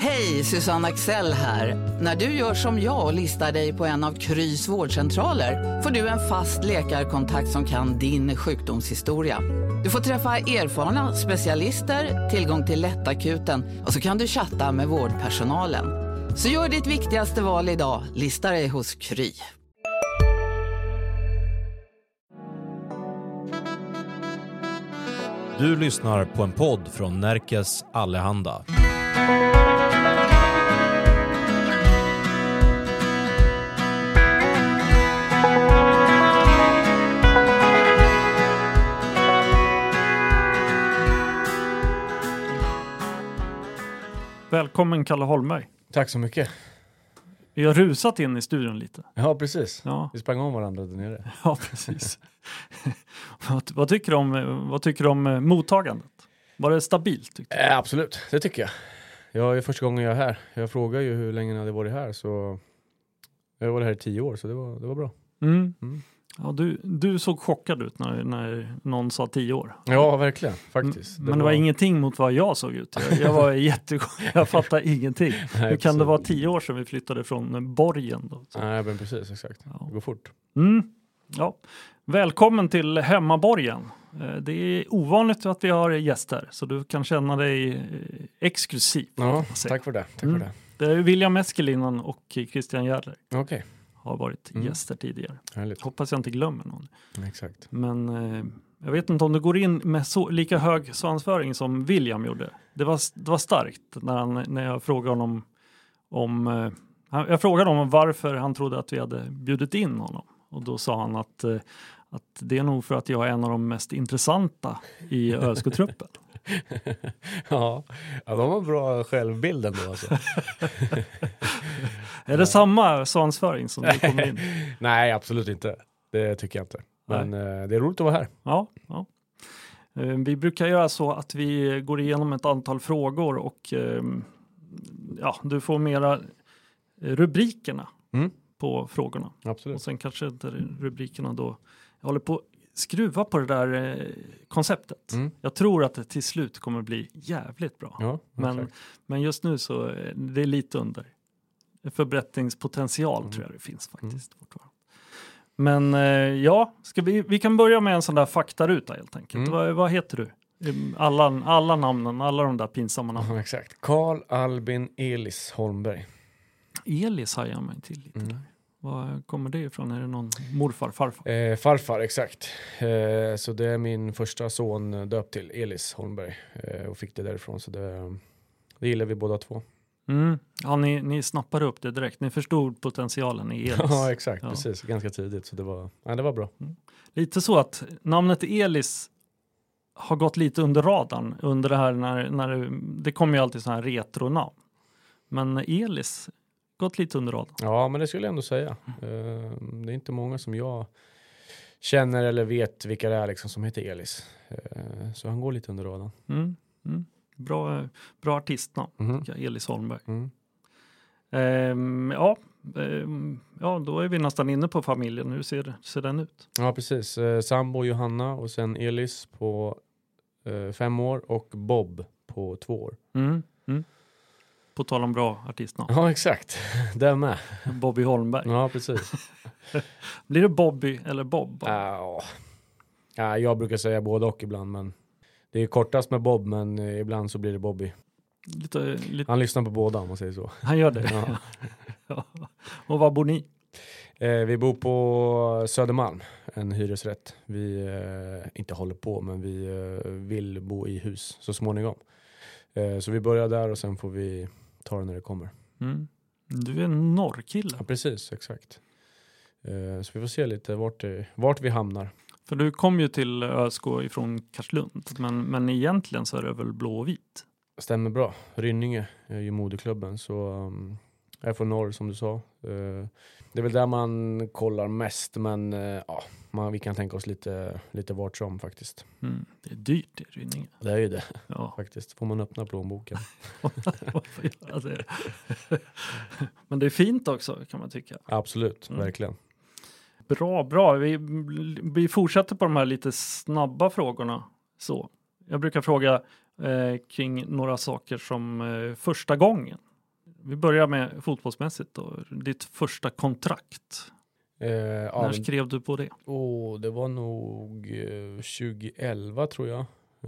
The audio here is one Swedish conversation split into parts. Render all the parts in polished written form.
Hej, Susanne Axel här. När du gör som jag och listar dig på en av Krys vårdcentraler får du en fast läkarkontakt som kan din sjukdomshistoria. Du får träffa erfarna specialister, tillgång till lättakuten och så kan du chatta med vårdpersonalen. Så gör ditt viktigaste val idag, lista dig hos Kry. Du lyssnar på en podd från Närkes Allehanda. Välkommen Kalle Holmberg. Tack så mycket. Vi har rusat in i studion lite. Ja, precis. Ja. Vi sprang om varandra där nere. Ja, precis. Vad tycker du om mottagandet? Var det stabilt? Tyckte du? Absolut, det tycker jag. Jag är första gången jag är här. Jag frågar ju hur länge jag hade varit här. Så jag var här i 10 år, så det var bra. Mm. Ja, du såg chockad ut när någon sa 10 år. Ja, verkligen. Faktiskt. Men det var ingenting mot vad jag såg ut. Jag var jag fattade ingenting. Nej, hur kan det vara 10 år sedan vi flyttade från Borgen då? Nej, men precis, exakt. Ja. Det går fort. Ja. Välkommen till Hemmaborgen. Det är ovanligt att vi har gäster, så du kan känna dig exklusiv. Ja, tack för det. Det är William Eskelinen och Christian Järler. Okej. Har varit gäster tidigare. Härligt. Hoppas jag inte glömmer någon. Exakt. Men jag vet inte om du går in med lika hög svansföring som William gjorde. Det var starkt när jag frågade honom jag frågade honom varför han trodde att vi hade bjudit in honom. Och då sa han att det är nog för att jag är en av de mest intressanta i ÖSK-truppen. Ja, de har bra självbilden då alltså. Är det samma svansföring som du kommer in? Nej, absolut inte. Det tycker jag inte. Men det är roligt att vara här. Ja. Vi brukar göra så att vi går igenom ett antal frågor och du får mera rubrikerna på frågorna. Absolut. Och sen kanske rubrikerna då. Jag håller på att skruva på det där konceptet. Jag tror att det till slut kommer bli jävligt bra. Ja, men just nu så är det lite under. Förbättringspotential tror jag det finns faktiskt. Men vi kan börja med en sån där faktaruta helt enkelt. Vad heter du? Alla namnen, alla de där pinsamma namnen. Ja, exakt. Carl Albin Elis Holmberg. Elis har jag mig till lite där. Var kommer det ifrån? Är det någon morfar, farfar? Farfar, exakt. Så det är min första son döpt till Elis Holmberg. Och fick det därifrån. Så det gillar vi båda två. Ja, ni snappade upp det direkt. Ni förstod potentialen i Elis. Ja, exakt. Ja. Precis. Ganska tidigt. Så det var bra. Lite så att namnet Elis har gått lite under radarn. Under det här när det kommer ju alltid sådana här retronamn. Men Elis gått lite under radarn. Ja, men det skulle jag ändå säga. Det är inte många som jag känner eller vet vilka det är liksom som heter Elis. Så han går lite under radarn. Bra artistnamn. Elis Holmberg. Då är vi nästan inne på familjen. Hur ser den ut? Ja, precis. Sambo Johanna och sen Elis på 5 år och Bob på 2 år. På tal om bra artistnamn. Ja, exakt. Det med. Bobby Holmberg. Ja, precis. Blir det Bobby eller Bob? Ja, jag brukar säga både och ibland, men det är kortast med Bob, men ibland så blir det Bobby. Lite... Han lyssnar på båda, om man säger så. Han gör det? Ja. Ja. Och var bor ni? Vi bor på Södermalm, en hyresrätt. Vi inte håller på, men vi vill bo i hus så småningom. Så vi börjar där och sen får vi ta det när det kommer. Du är en norrkille. Ja, precis, exakt. Så vi får se lite vart vi hamnar. För du kom ju till ÖSK ifrån Karlslund, men egentligen så är det väl blå och vit? Stämmer bra. Rynninge är ju moderklubben, så jag är från norr som du sa. Det är väl där man kollar mest, men vi kan tänka oss lite vart som faktiskt. Det är dyrt i Rynninge. Det är ju det, ja. Faktiskt. Får man öppna plånboken. Men det är fint också, kan man tycka. Absolut, verkligen. Bra. Vi fortsätter på de här lite snabba frågorna. Så. Jag brukar fråga kring några saker som första gången. Vi börjar med fotbollsmässigt då. Ditt första kontrakt. När skrev du på det? Det var nog 2011 tror jag.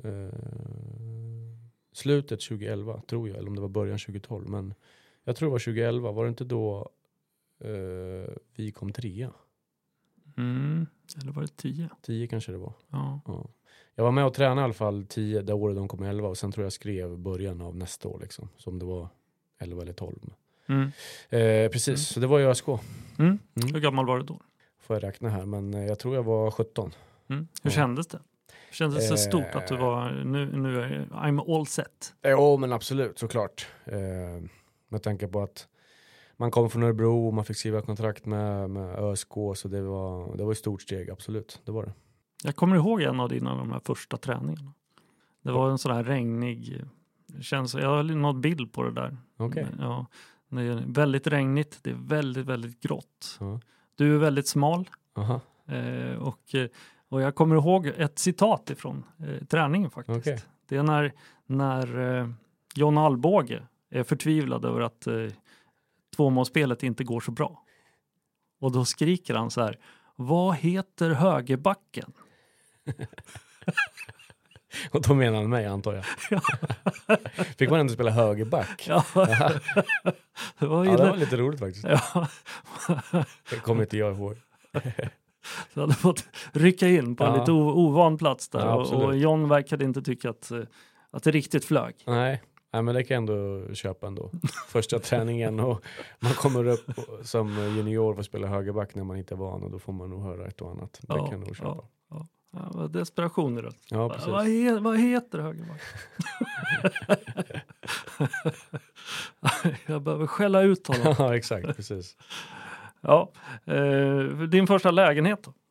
Slutet 2011 tror jag. Eller om det var början 2012. Men jag tror det var 2011. Var det inte då vi kom 3? Eller var det 10? 10 kanske det var. Ja. Jag var med och tränade i alla fall 10 det året de kom 11. Och sen tror jag skrev början av nästa år liksom. Som det var 11 eller 12. Precis, så det var ju ÖSK. Hur gammal var du då? Får jag räkna här, men jag tror jag var 17. Hur kändes det? Kändes det stort att du var, nu är I'm all set? Ja, men absolut, såklart. Med tanke på att man kom från Örebro och man fick skriva kontrakt med ÖSK, så det var ett stort steg, absolut. Det var det. Jag kommer ihåg en av de här första träningarna. Det var en sån här regnig känsla. Jag har något bild på det där. Okej. Ja, det är väldigt regnigt. Det är väldigt, väldigt grått. Ja. Du är väldigt smal. Aha. Och jag kommer ihåg ett citat ifrån träningen faktiskt. Okay. Det är när John Alvbåge är förtvivlad över att tvåmålsspelet inte går så bra. Och då skriker han så här: vad heter högerbacken? Och då menar han mig, antar jag. Fick man ändå spela högerback? Ja. Det var lite roligt faktiskt. Ja. Det kommer inte jag ihåg. Så hade fått rycka in på en lite ovan plats där. Ja, och John verkade inte tycka att det riktigt flög. Nej, men det kan jag ändå köpa ändå. Första träningen och man kommer upp som junior för att spela högerback när man inte är van, och då får man nog höra ett och annat. Det kan jag nog köpa. Ja, desperation i det. Ja, precis. Vad heter högerback? Jag behöver skälla ut honom. Ja, exakt, precis. Ja, din första lägenhet då?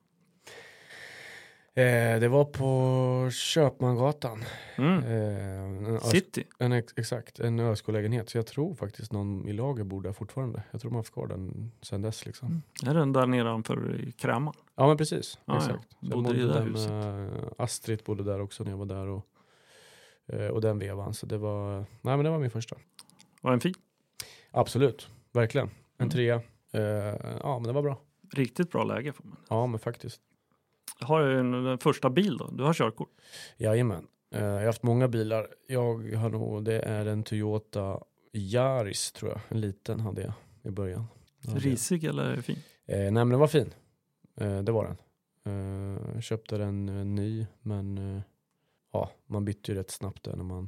Det var på Köpmangatan. City? Exakt, en ÖSK-lägenhet. Så jag tror faktiskt någon i lager bor där fortfarande. Jag tror man har kvar den sedan dess liksom. Är den där nedanför i Kräman? Ja, men precis. Ah, exakt. ja. Bodde i det där huset. Astrid bodde där också när jag var där. Och den vevan. Så det var min första. Var den fin? Absolut, verkligen. En 3. Men det var bra. Riktigt bra läge får man. Ja, men faktiskt. Har du en första bil då? Du har körkort? Jajamän. Jag har haft många bilar. Det är en Toyota Yaris tror jag. En liten hade jag i början. Risig eller fin? Nej, men den var fin. Det var den. Köpte den ny, men man bytte ju rätt snabbt där när man...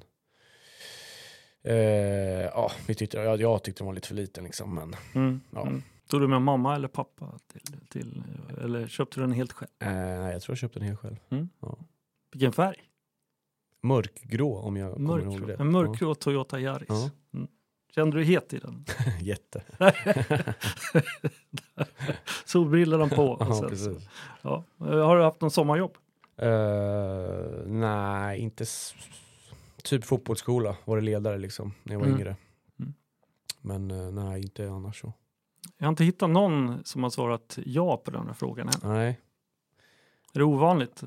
jag tyckte den var lite för liten liksom, men Tog du med mamma eller pappa till eller köpte du den helt själv? Nej, jag tror jag köpte den helt själv. Ja. Vilken färg? Mörkgrå, om jag kommer ihåg det. En mörkgrå Toyota Yaris. Ja. Kände du het i den? Jätte. Solbrillorna på. Ja, precis. Ja. Har du haft någon sommarjobb? Nej, inte typ fotbollsskola. Var det ledare liksom när jag var yngre. Men nej, inte annars så. Jag har inte hittat någon som har svarat ja på den här frågan än. Nej. Är det ovanligt?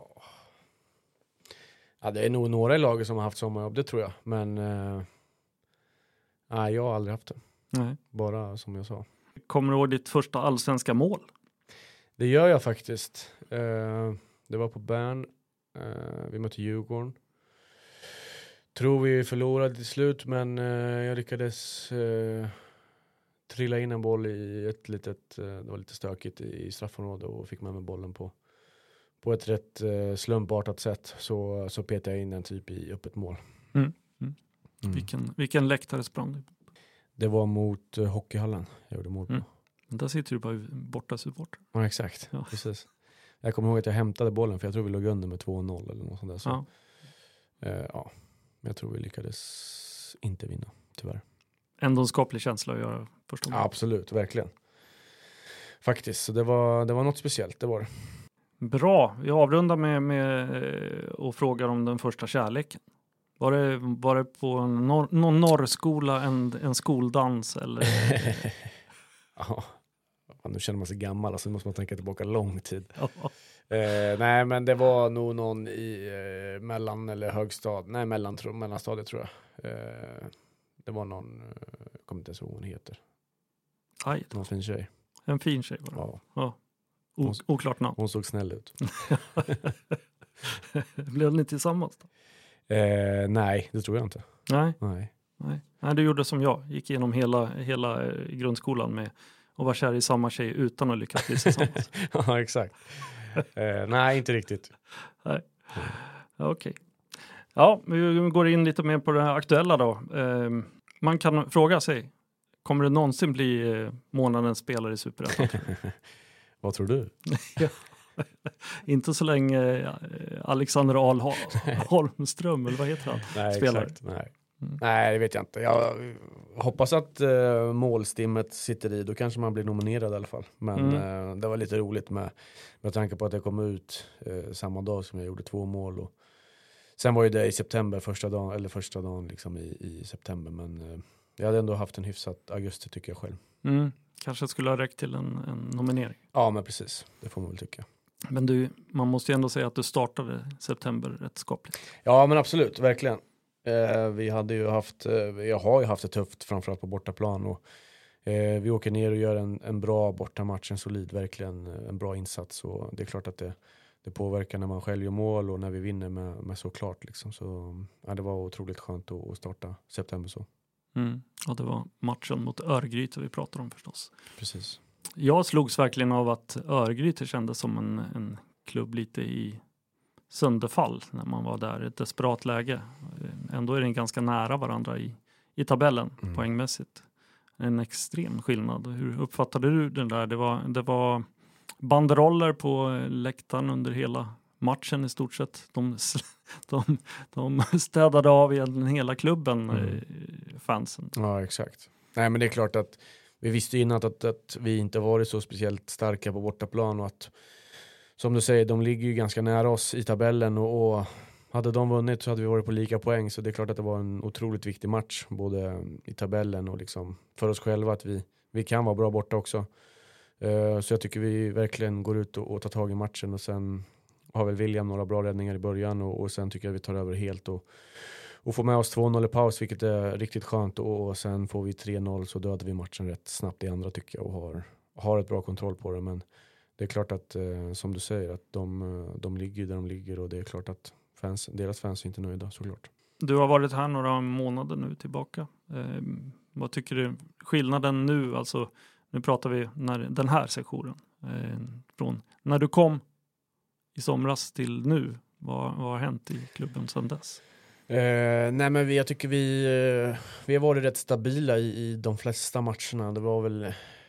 Ja, det är nog några i laget som har haft sommarjobb, det tror jag. Men nej, jag har aldrig haft det. Nej. Bara som jag sa. Kommer du ihåg ditt första allsvenska mål? Det gör jag faktiskt. Det var på Bern. Vi mötte Djurgården. Tror vi förlorade till slut, men jag lyckades trilla in en boll i ett litet, det var lite stökigt i straffområdet, och fick med mig bollen på ett rätt slumpartat sätt. Så petade jag in den typ i öppet mål. Vilken läktare sprang du? Det var mot hockeyhallen jag gjorde mål på. Där sitter du bara borta support. Ja, exakt. Ja. Precis. Jag kommer ihåg att jag hämtade bollen, för jag tror vi låg under med 2-0 eller något sånt där. Så. Ja. Jag tror vi lyckades inte vinna, tyvärr. Ändå en skaplig känsla att göra första gången. Ja, absolut, verkligen. Faktiskt, så det var något speciellt, det var det. Bra, vi avrundar med och frågar om den första kärleken. Var det på någon norrskola, en skoldans eller? Ja, nu känner man sig gammal, alltså måste man tänka tillbaka lång tid. Nej, men det var nog någon i mellanstadiet tror jag. Det var någon, jag kommer kommer inte ens ihåg vad hon heter. Aj, Någon fin tjej. en fin tjej var det. Ja. Oklart namn. Hon såg snäll ut. Blev ni tillsammans då? Nej, det tror jag inte. Nej, du gjorde som jag. Gick igenom hela grundskolan med att vara kär i samma tjej utan att lyckas bli tillsammans. Ja, exakt. Nej, inte riktigt. Nej. Okej. Ja, vi går in lite mer på det aktuella då. Man kan fråga sig, kommer det någonsin bli månadens spelare i Superettan? Vad tror du? Inte så länge Alexander Holmström, eller vad heter han? Nej, spelar. exakt. Nej, det vet jag inte. Jag hoppas att målstimmet sitter i. Då kanske man blir nominerad i alla fall. Men det var lite roligt med tanke på att jag kom ut samma dag som jag gjorde 2 mål. Och sen var ju det i september, första dagen liksom i september. Men jag hade ändå haft en hyfsat augusti tycker jag själv. Kanske skulle ha räckt till en nominering. Ja, men precis. Det får man väl tycka. Men man måste ju ändå säga att du startade september rätt skapligt. Ja, men absolut. Verkligen. Jag har ju haft det tufft framförallt på bortaplan och vi åker ner och gör en bra bortamatch, en solid, verkligen en bra insats och det är klart att det påverkar när man själv gör mål och när vi vinner med så klart liksom. Så ja, det var otroligt skönt att starta september så. Och det var matchen mot Örgryte vi pratade om förstås. Precis. Jag slogs verkligen av att Örgryte kändes som en klubb lite i sönderfall när man var där i ett desperat läge. Ändå är det ganska nära varandra i tabellen poängmässigt. En extrem skillnad. Hur uppfattade du den där? Det var banderoller på läktaren under hela matchen i stort sett. De städade av egentligen hela klubben, fansen. Ja, exakt. Nej, men det är klart att vi visste innan att vi inte varit så speciellt starka på bortaplan och att, som du säger, de ligger ju ganska nära oss i tabellen och hade de vunnit så hade vi varit på lika poäng, så det är klart att det var en otroligt viktig match både i tabellen och liksom för oss själva att vi kan vara bra borta också. Så jag tycker vi verkligen går ut och tar tag i matchen och sen har väl William några bra räddningar i början och sen tycker jag vi tar över helt och får med oss 2-0 i paus, vilket är riktigt skönt och sen får vi 3-0 så dödar vi matchen rätt snabbt i andra tycker jag och har ett bra kontroll på det, men det är klart att som du säger att de ligger där de ligger och det är klart att deras fans är inte nöjda såklart. Du har varit här några månader nu tillbaka. Vad tycker du skillnaden nu, alltså nu pratar vi den här sektionen från när du kom i somras till nu, vad har hänt i klubben sedan dess? Nej, men jag tycker vi har varit rätt stabila i de flesta matcherna. Det var väl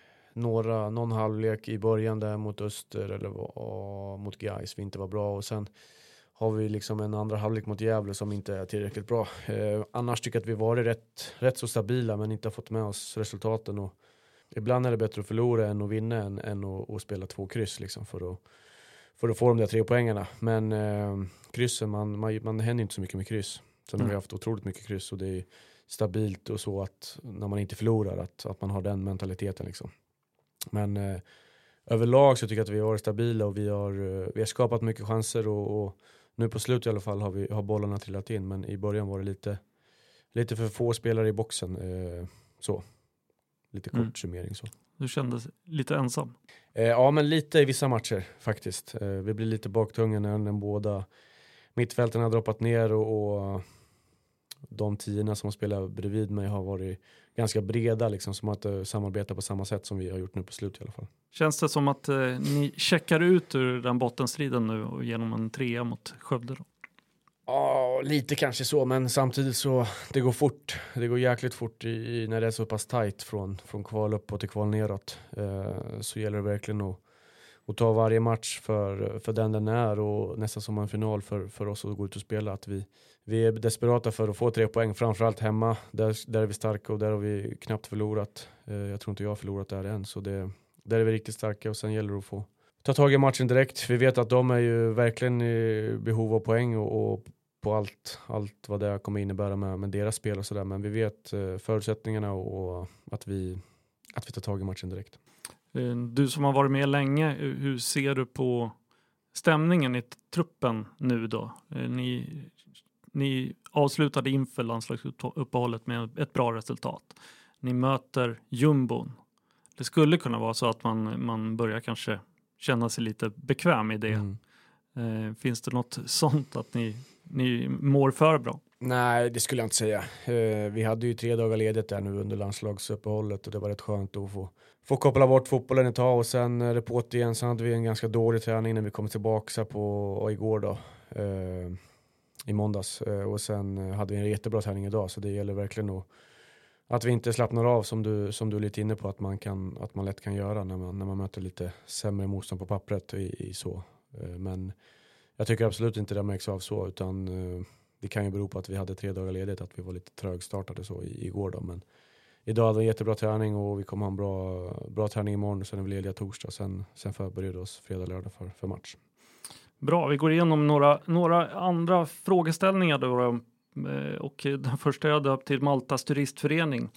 någon halvlek i början där mot Öster eller mot Gais vi inte var bra och sen har vi liksom en andra halvlek mot Gävle som inte är tillräckligt bra. Annars tycker jag att vi varit rätt så stabila men inte har fått med oss resultaten och ibland är det bättre att förlora än att vinna än att spela 2 kryss liksom för att få de där 3 poängarna. Men kryssen, man händer inte så mycket med kryss. Sen har vi haft otroligt mycket kryss och det är stabilt och så att när man inte förlorar att man har den mentaliteten liksom. Men överlag så tycker jag att vi har varit stabila och vi har skapat mycket chanser och nu på slut i alla fall har bollarna trillat in, men i början var det lite för få spelare i boxen så. Lite kort summering så. Du kändes lite ensam? Ja, men lite i vissa matcher faktiskt. Vi blir lite baktunga när båda mittfälten har droppat ner och de 10 som spelar bredvid mig har varit ganska breda liksom, som att samarbeta på samma sätt som vi har gjort nu på slut i alla fall. Känns det som att ni checkar ut ur den bottenstriden nu och genom en 3 mot Skövde då? Ja, lite kanske så, men samtidigt så det går fort. Det går jäkligt fort när det är så pass tajt från kval upp till kval neråt. Så gäller det verkligen att ta varje match för den är och nästan som en final för oss att gå ut och spela. Att vi är desperata för att få 3 poäng, framförallt hemma. Där är vi starka och där har vi knappt förlorat. Jag tror inte jag har förlorat där än, så där är vi riktigt starka och sen gäller det att få ta tag i matchen direkt. Vi vet att de är ju verkligen i behov av poäng och på allt vad det kommer innebära med deras spel och sådär. Men vi vet förutsättningarna och att vi tar tag i matchen direkt. Du som har varit med länge, hur ser du på stämningen i truppen nu då? Ni avslutade inför landslagsuppehållet med ett bra resultat. Ni möter jumbon. Det skulle kunna vara så att man börjar kanske känna sig lite bekväm i det. Finns det något sånt att ni mår för bra? Nej, det skulle jag inte säga. Vi hade ju 3 dagar ledigt där nu under landslagsuppehållet och det var rätt skönt att få koppla bort fotbollen ett tag och sen report igen. Så hade vi en ganska dålig träning när vi kom tillbaka på igår då, i måndags. Och sen hade vi en jättebra träning idag, så det gäller verkligen att vi inte slappnar av som du är lite inne på att man lätt kan göra när man möter lite sämre motstånd på pappret i så. Men jag tycker absolut inte det märks av så, utan det kan ju bero på att vi hade 3 dagar ledigt, att vi var lite trögstartade så igår då. Men idag hade vi en jättebra träning och vi kommer ha en bra träning imorgon och sen är vi lediga torsdag. Sen förbereder oss fredag, lördag för match. Bra, vi går igenom några andra frågeställningar då. Och den första jag döpt till Maltas turistförening.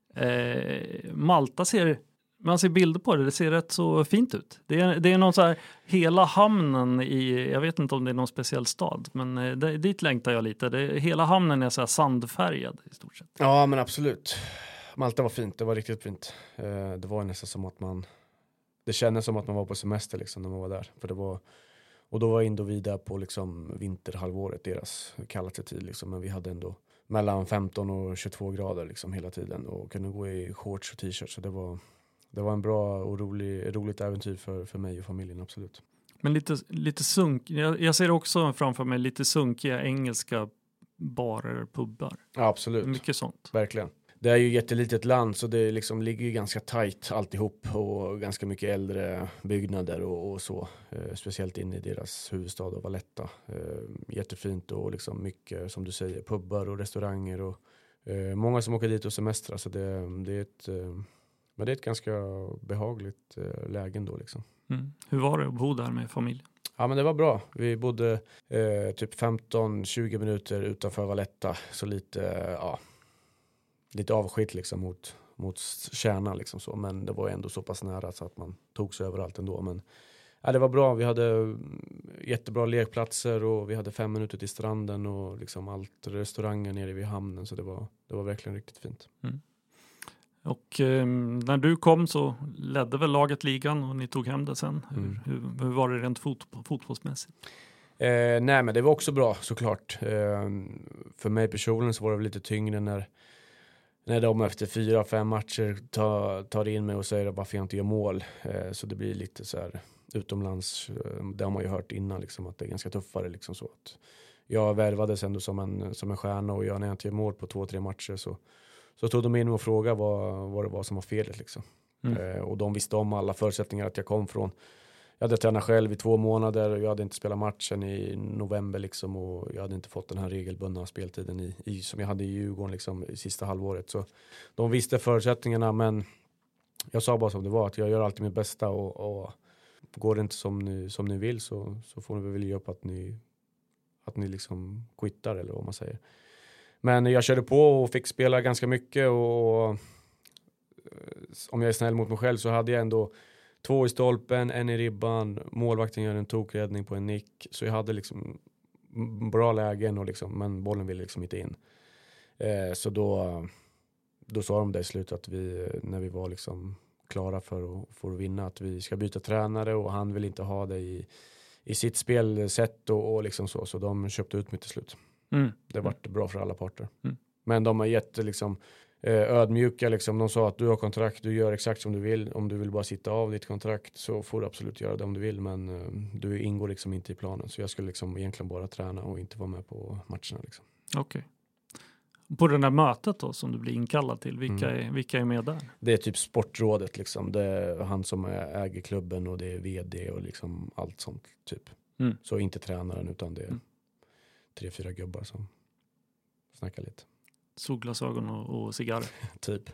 Malta man ser bilder på det ser rätt så fint ut. Det är någon så här, hela hamnen jag vet inte om det är någon speciell stad, men dit längtar jag lite. Hela hamnen är så här sandfärgad i stort sett. Ja, men absolut. Malta var fint, det var riktigt fint. Det var nästan som att det kändes som att man var på semester liksom när man var där. Och då var ändå vi där på liksom vinterhalvåret, deras kallaste tid liksom. Men vi hade ändå mellan 15 och 22 grader liksom hela tiden och kunde gå i shorts och t-shirt. Så det var en bra och roligt äventyr för mig och familjen, absolut. Men lite jag ser också framför mig lite sunkiga engelska barer, pubbar. Ja, absolut. Mycket sånt. Verkligen. Det är ju ett jättelitet land så det liksom ligger ju ganska tajt alltihop och ganska mycket äldre byggnader och så. Speciellt inne i deras huvudstad av Valletta. Jättefint och liksom mycket, som du säger, pubbar och restauranger och många som åker dit och semestrar. Så det är ett ganska behagligt läge då liksom. Hur var det att bo där med familjen? Ja, men det var bra. Vi bodde typ 15-20 minuter utanför Valletta. Så lite avskilt liksom mot kärnan liksom så. Men det var ändå så pass nära så att man tog sig överallt ändå. Men det var bra. Vi hade jättebra lekplatser och vi hade 5 minuter till stranden och liksom allt restauranger nere vid hamnen. Så det var verkligen riktigt fint. Och när du kom så ledde väl laget ligan och ni tog hem det sen. Hur var det rent fotbollsmässigt? Nej, men det var också bra såklart. För mig personligen så var det lite tyngre när de efter 4-5 matcher tar in mig och säger varför jag inte gör mål. Så det blir lite så här utomlands. Det har man ju hört innan liksom, att det är ganska tuffare liksom så att jag värvades ändå som en stjärna och när jag inte gör mål på 2-3 matcher så tog de in och frågade vad det var som var felet liksom. Och de visste om alla förutsättningar att jag kom från. Jag hade tränat själv i 2 månader och jag hade inte spelat matchen i november liksom, och jag hade inte fått den här regelbundna speltiden som jag hade i Djurgården liksom, i sista halvåret. Så de visste förutsättningarna, men jag sa bara som det var att jag gör alltid mitt bästa och går det inte som ni vill så får ni väl ge upp att ni liksom quittar eller vad man säger. Men jag körde på och fick spela ganska mycket och om jag är snäll mot mig själv så hade jag ändå 2 i stolpen, 1 i ribban, målvakten gör en tokräddning på en nick. Så jag hade liksom bra lägen och liksom, men bollen ville liksom inte in. Så då sa de det i slutet att när vi var liksom klara för att vinna, att vi ska byta tränare och han vill inte ha det i sitt spelsätt och liksom så de köpte ut mig till slut. Det var bra för alla parter. Men de har gett liksom ödmjuka liksom. De sa att du har kontrakt, du gör exakt som du vill. Om du vill bara sitta av ditt kontrakt så får du absolut göra det om du vill, men du ingår liksom inte i planen. Så jag skulle liksom egentligen bara träna och inte vara med på matcherna liksom. Okej. På det där mötet då som du blir inkallad till, vilka är med där? Det är typ sportrådet liksom. Det är han som äger klubben och det är vd och liksom allt sånt typ. Så inte tränaren utan det är 3-4 gubbar som snackar lite. Solglasögon och cigarrer. Typ.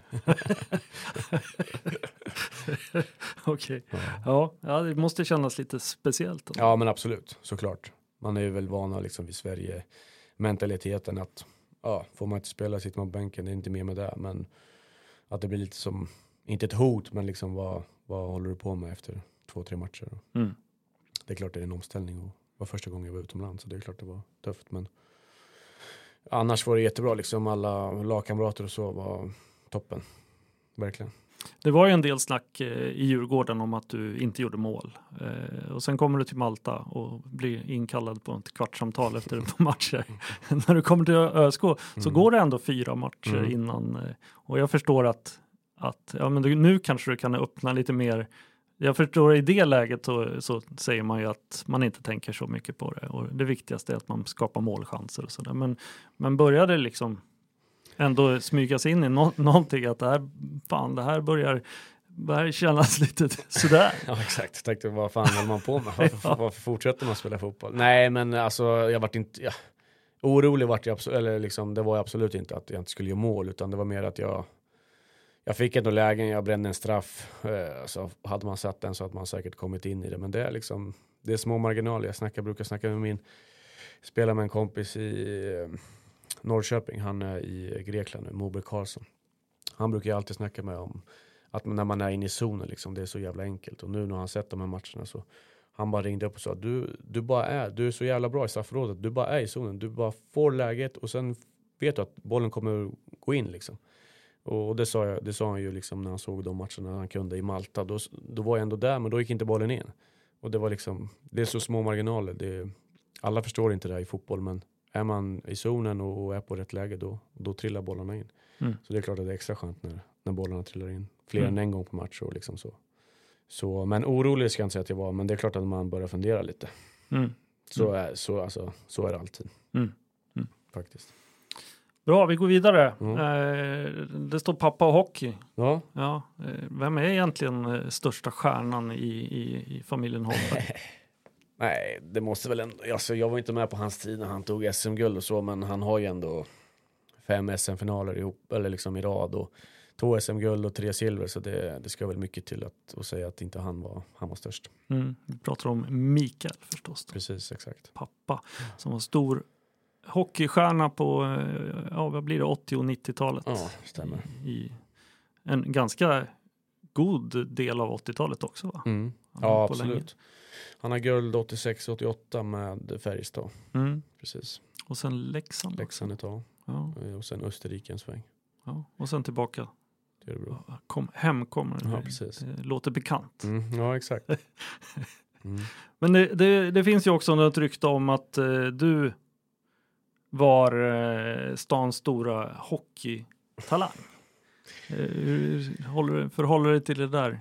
Okej. Ja, det måste kännas lite speciellt. Alltså. Ja, men absolut. Såklart. Man är ju väl vana liksom vid Sverige mentaliteten att får man inte spela sitter man på bänken, det är inte mer med det. Men att det blir lite som, inte ett hot, men liksom vad håller du på med efter 2-3 matcher? Det är klart det är en omställning och var första gången jag var utomlands så det är klart det var tufft, men annars var det jättebra liksom, alla lagkamrater och så var toppen. verkligen. Det var ju en del snack i Djurgården om att du inte gjorde mål. Och sen kommer du till Malta och blir inkallad på ett kvartssamtal efter ett par matcher. När du kommer till ÖSK så går det ändå 4 matcher innan. Och jag förstår att ja, men nu kanske du kan öppna lite mer. Jag förstår i det läget så säger man ju att man inte tänker så mycket på det. Och det viktigaste är att man skapar målchanser och sådär. Men började liksom ändå smyga sig in i någonting att det här börjar kännas lite sådär. Ja, exakt. Jag tänkte, vad fan håller man på med? Varför fortsätter man spela fotboll? Nej, men alltså jag vart inte... Ja. Orolig vart jag absolut, eller liksom, det var absolut inte att jag inte skulle göra mål, utan det var mer att jag fick ändå lägen, jag brände en straff, så hade man satt den så att man säkert kommit in i det. Men det är liksom, det är små marginaler. Jag brukar snacka med spela med en kompis i Norrköping, han är i Grekland nu, Moberg Karlsson. Han brukar ju alltid snacka med om att när man är inne i zonen liksom, det är så jävla enkelt. Och nu när han sett de här matcherna så han bara ringde upp och sa du är så jävla bra i straffområdet, du bara är i zonen, du bara får läget och sen vet du att bollen kommer gå in liksom. Och det sa han ju liksom när han såg de matcherna han kunde i Malta, då var jag ändå där, men då gick inte bollen in. Och det var liksom, det är så små marginaler, alla förstår inte det här i fotboll, men är man i zonen och är på rätt läge då trillar bollarna in. Så det är klart att det är extra skönt när bollarna trillar in fler än en gång på match och liksom så, men orolig ska jag inte säga att jag var, men det är klart att man börjar fundera lite. Så är det alltid. Faktiskt. Bra, vi går vidare. Det står pappa och hockey. Ja. Vem är egentligen största stjärnan i familjen Holmberg? Nej, det måste väl ändå... Alltså, jag var inte med på hans tid när han tog SM-guld och så, men han har ju ändå 5 SM-finaler ihop, eller liksom i rad, och 2 SM-guld och 3 silver, så det ska väl mycket till att säga att inte han var störst. Vi pratar om Mikael förstås. Då. Precis, exakt. Pappa som var stor hockeystjärna på vad blir det, 80- och 90-talet. Ja, stämmer. I en ganska god del av 80-talet också, va? Ja, absolut. Han har guld 86-88 med Färjestad. Precis. Och sen Leksand ett tag. Ja. Och sen Österrike en sväng. Ja. Och sen tillbaka. Det är bra. Hemkommer. Ja, precis. Det låter bekant. Ja, exakt. Men det finns ju också något rykte om att du var stans stora hockeytalang. Hur förhåller du dig till det där?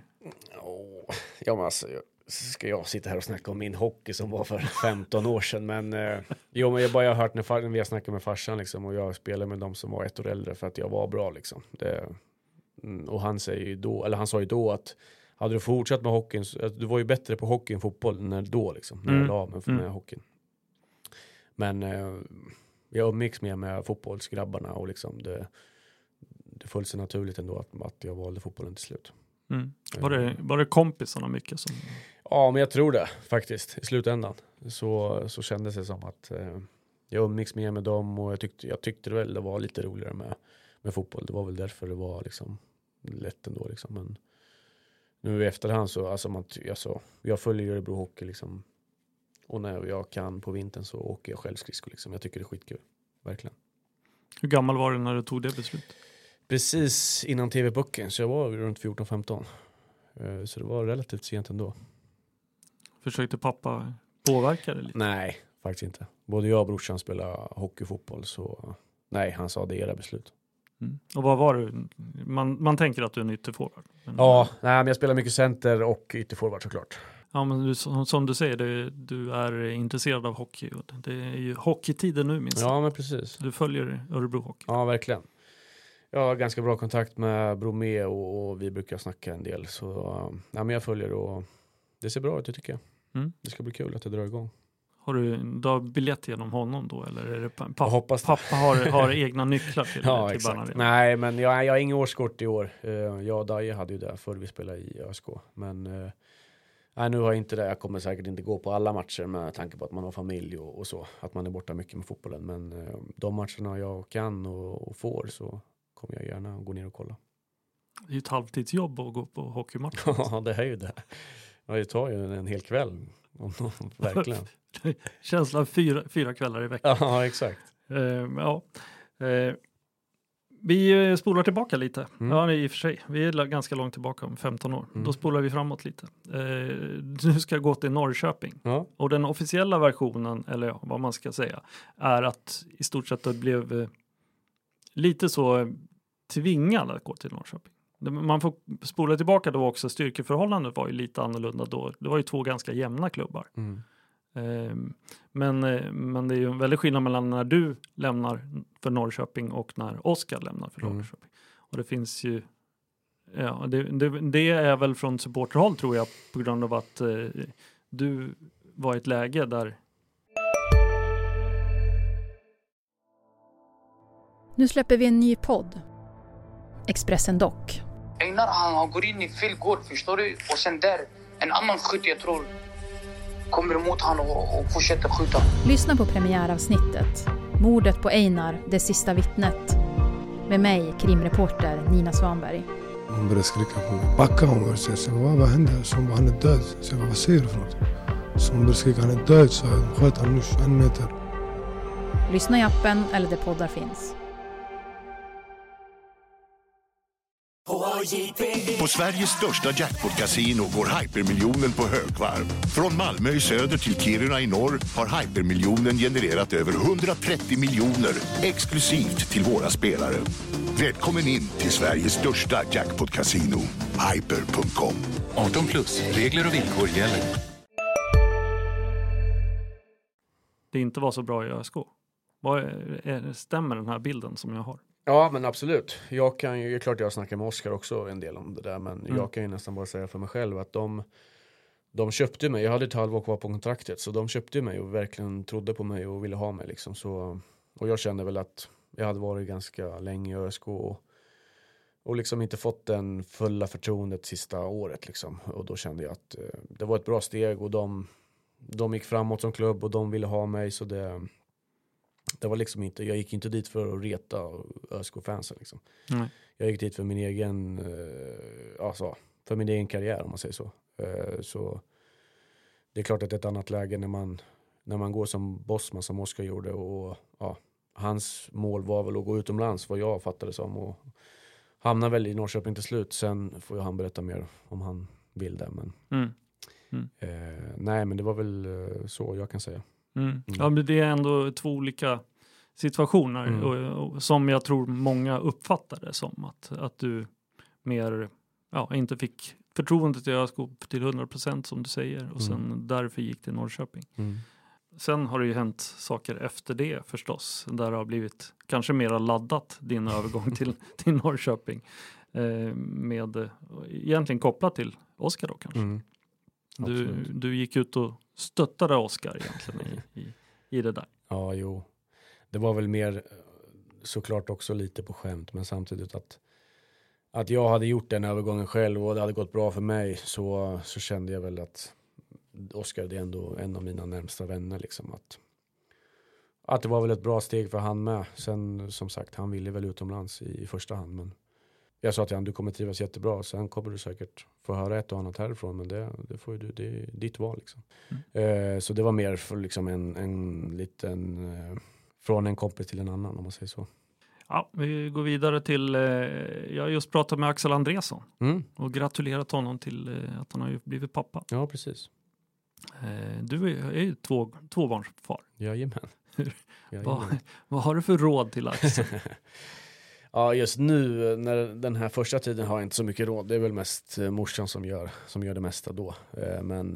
Ja, men alltså, ska jag sitta här och snacka om min hockey som var för 15 år sedan, men men jag har hört när vi har snackat med farsan liksom, och jag spelade med dem som var 1 år äldre för att jag var bra liksom. Och han sa ju då att hade du fortsatt med hockeyn, du var ju bättre på hockey än fotboll när jag la av med hockeyn. Men jag umgicks mer med fotbollsgrabbarna och liksom det föll sig naturligt ändå att jag valde fotbollen till slut. Var det kompisarna mycket som... Ja, men jag tror det faktiskt. I slutändan så kändes det som att jag umgicks mer med dem, och jag tyckte väl det var lite roligare med fotboll. Det var väl därför det var liksom lätt ändå liksom. Men nu i efterhand så jag följer Örebro Hockey liksom, och när jag kan på vintern så åker jag själv skridskor liksom. Jag tycker det är skitkul, verkligen. Hur gammal var du när du tog det beslutet? Precis innan TV-pucken, så jag var runt 14-15. Så det var relativt sent ändå. Försökte pappa påverka det lite? Nej, faktiskt inte. Både jag och brorsan spelade hockey och fotboll, så nej, han sa det är era beslut. Och vad var du? Man tänker att du är en ytterforward. Men jag spelar mycket center och ytterforward såklart. Ja, men som du säger, du är intresserad av hockey. Det är ju hockeytiden nu minst. Ja, men precis. Du följer Örebro Hockey. Ja, verkligen. Jag har ganska bra kontakt med Bromé och vi brukar snacka en del. Så men jag följer, och det ser bra ut, det tycker jag. Det ska bli kul att det drar igång. Har du biljett genom honom då? Eller är det pappa har egna nycklar till exakt. Nej, men jag har ingen årskort i år. Jag och Daje hade ju det förr vi spelade i ÖSK. Men nu har jag inte det. Jag kommer säkert inte gå på alla matcher med tanke på att man har familj och så. Att man är borta mycket med fotbollen. Men de matcherna jag kan och får, så kommer jag gärna gå ner och kolla. Det är ju ett halvtidsjobb att gå på hockeymatch. Ja, det är ju det. Det tar ju en hel kväll. Verkligen. Känslan 4 kvällar i veckan. Ja, exakt. Vi spolar tillbaka lite. Ja, i och för sig. Vi är ganska långt tillbaka om 15 år. Då spolar vi framåt lite. Du ska gå till Norrköping. Ja. Och den officiella versionen, eller ja, vad man ska säga, är att i stort sett det blev lite så tvingad att gå till Norrköping. Man får spola tillbaka då också. Styrkeförhållandet var ju lite annorlunda då. Det var ju 2 ganska jämna klubbar. Men det är ju en väldigt skillnad mellan när du lämnar för Norrköping och när Oskar lämnar för Norrköping. Och det finns ju det är väl från supporterhåll tror jag, på grund av att du var i ett läge där. Nu släpper vi en ny podd. Expressen Dock. Einar han går in i fel gård, förstår du? Och sen där, en annan skytt jag tror kommer emot han och fortsätter skjuta. Lyssna på premiäravsnittet. Mordet på Einar, det sista vittnet. Med mig, krimreporter Nina Svanberg. Hon började skrika på mig. Backa hon började säga. Så vad hände? Så han är död. Så vad säger du för något? Så hon började skrika, han är död. Så jag sköt han nu 21 meter. Lyssna i appen eller där poddar finns. På Sveriges största jackpot-casino går hypermiljonen på högvarv. Från Malmö i söder till Kiruna i norr har hypermiljonen genererat över 130 miljoner exklusivt till våra spelare. Välkommen in till Sveriges största jackpot-casino, hyper.com. 18+, regler och villkor gäller. Det inte var så bra i ÖSK. Stämmer den här bilden som jag har? Ja, men absolut. Jag kan ju, det är klart jag snackar med Oskar också en del om det där, men jag kan ju nästan bara säga för mig själv att de köpte mig. Jag hade ett halvår kvar på kontraktet, så de köpte mig och verkligen trodde på mig och ville ha mig liksom. Så, och jag kände väl att jag hade varit ganska länge i ÖSK och liksom inte fått den fulla förtroendet sista året liksom. Och då kände jag att det var ett bra steg och de gick framåt som klubb och de ville ha mig, så det var liksom inte, jag gick inte dit för att reta ÖSK-fansen liksom. Jag gick dit för min egen för min egen karriär, om man säger så. Så det är klart att det är ett annat läge när man går som Bosman som Oskar gjorde, och hans mål var väl att gå utomlands, vad jag fattade som, och hamnar väl i Norrköping till slut. Sen får han berätta mer om han vill det, men nej, men det var väl så jag kan säga. Ja, men det är ändå 2 olika situationer och som jag tror många uppfattade som att du mer inte fick förtroendet till ÖSK till 100% som du säger, och sen därför gick till Norrköping. Sen har det ju hänt saker efter det förstås, där det har blivit kanske mer laddat din övergång till Norrköping med egentligen kopplat till Oskar då kanske. Du gick ut och stöttade Oskar egentligen i det där. Ja, jo. Det var väl mer såklart också lite på skämt, men samtidigt att jag hade gjort den övergången själv och det hade gått bra för mig, så kände jag väl att Oskar är ändå en av mina närmsta vänner liksom, att det var väl ett bra steg för han med. Sen som sagt, han ville väl utomlands i första hand, men jag sa till han, du kommer trivas jättebra, sen kommer du säkert få höra ett och annat härifrån, men det får ju det är ditt val liksom. Så det var mer för liksom en liten från en kompis till en annan, om man säger så. Ja, vi går vidare till jag har just pratat med Axel Andresson och gratulerat honom till att han har blivit pappa. Ja, precis. Du är ju tvåbarnsfar. Jajamän. Vad har du för råd till Axel? Ja, just nu när den här första tiden har jag inte så mycket råd. Det är väl mest morsan som gör det mesta då. Men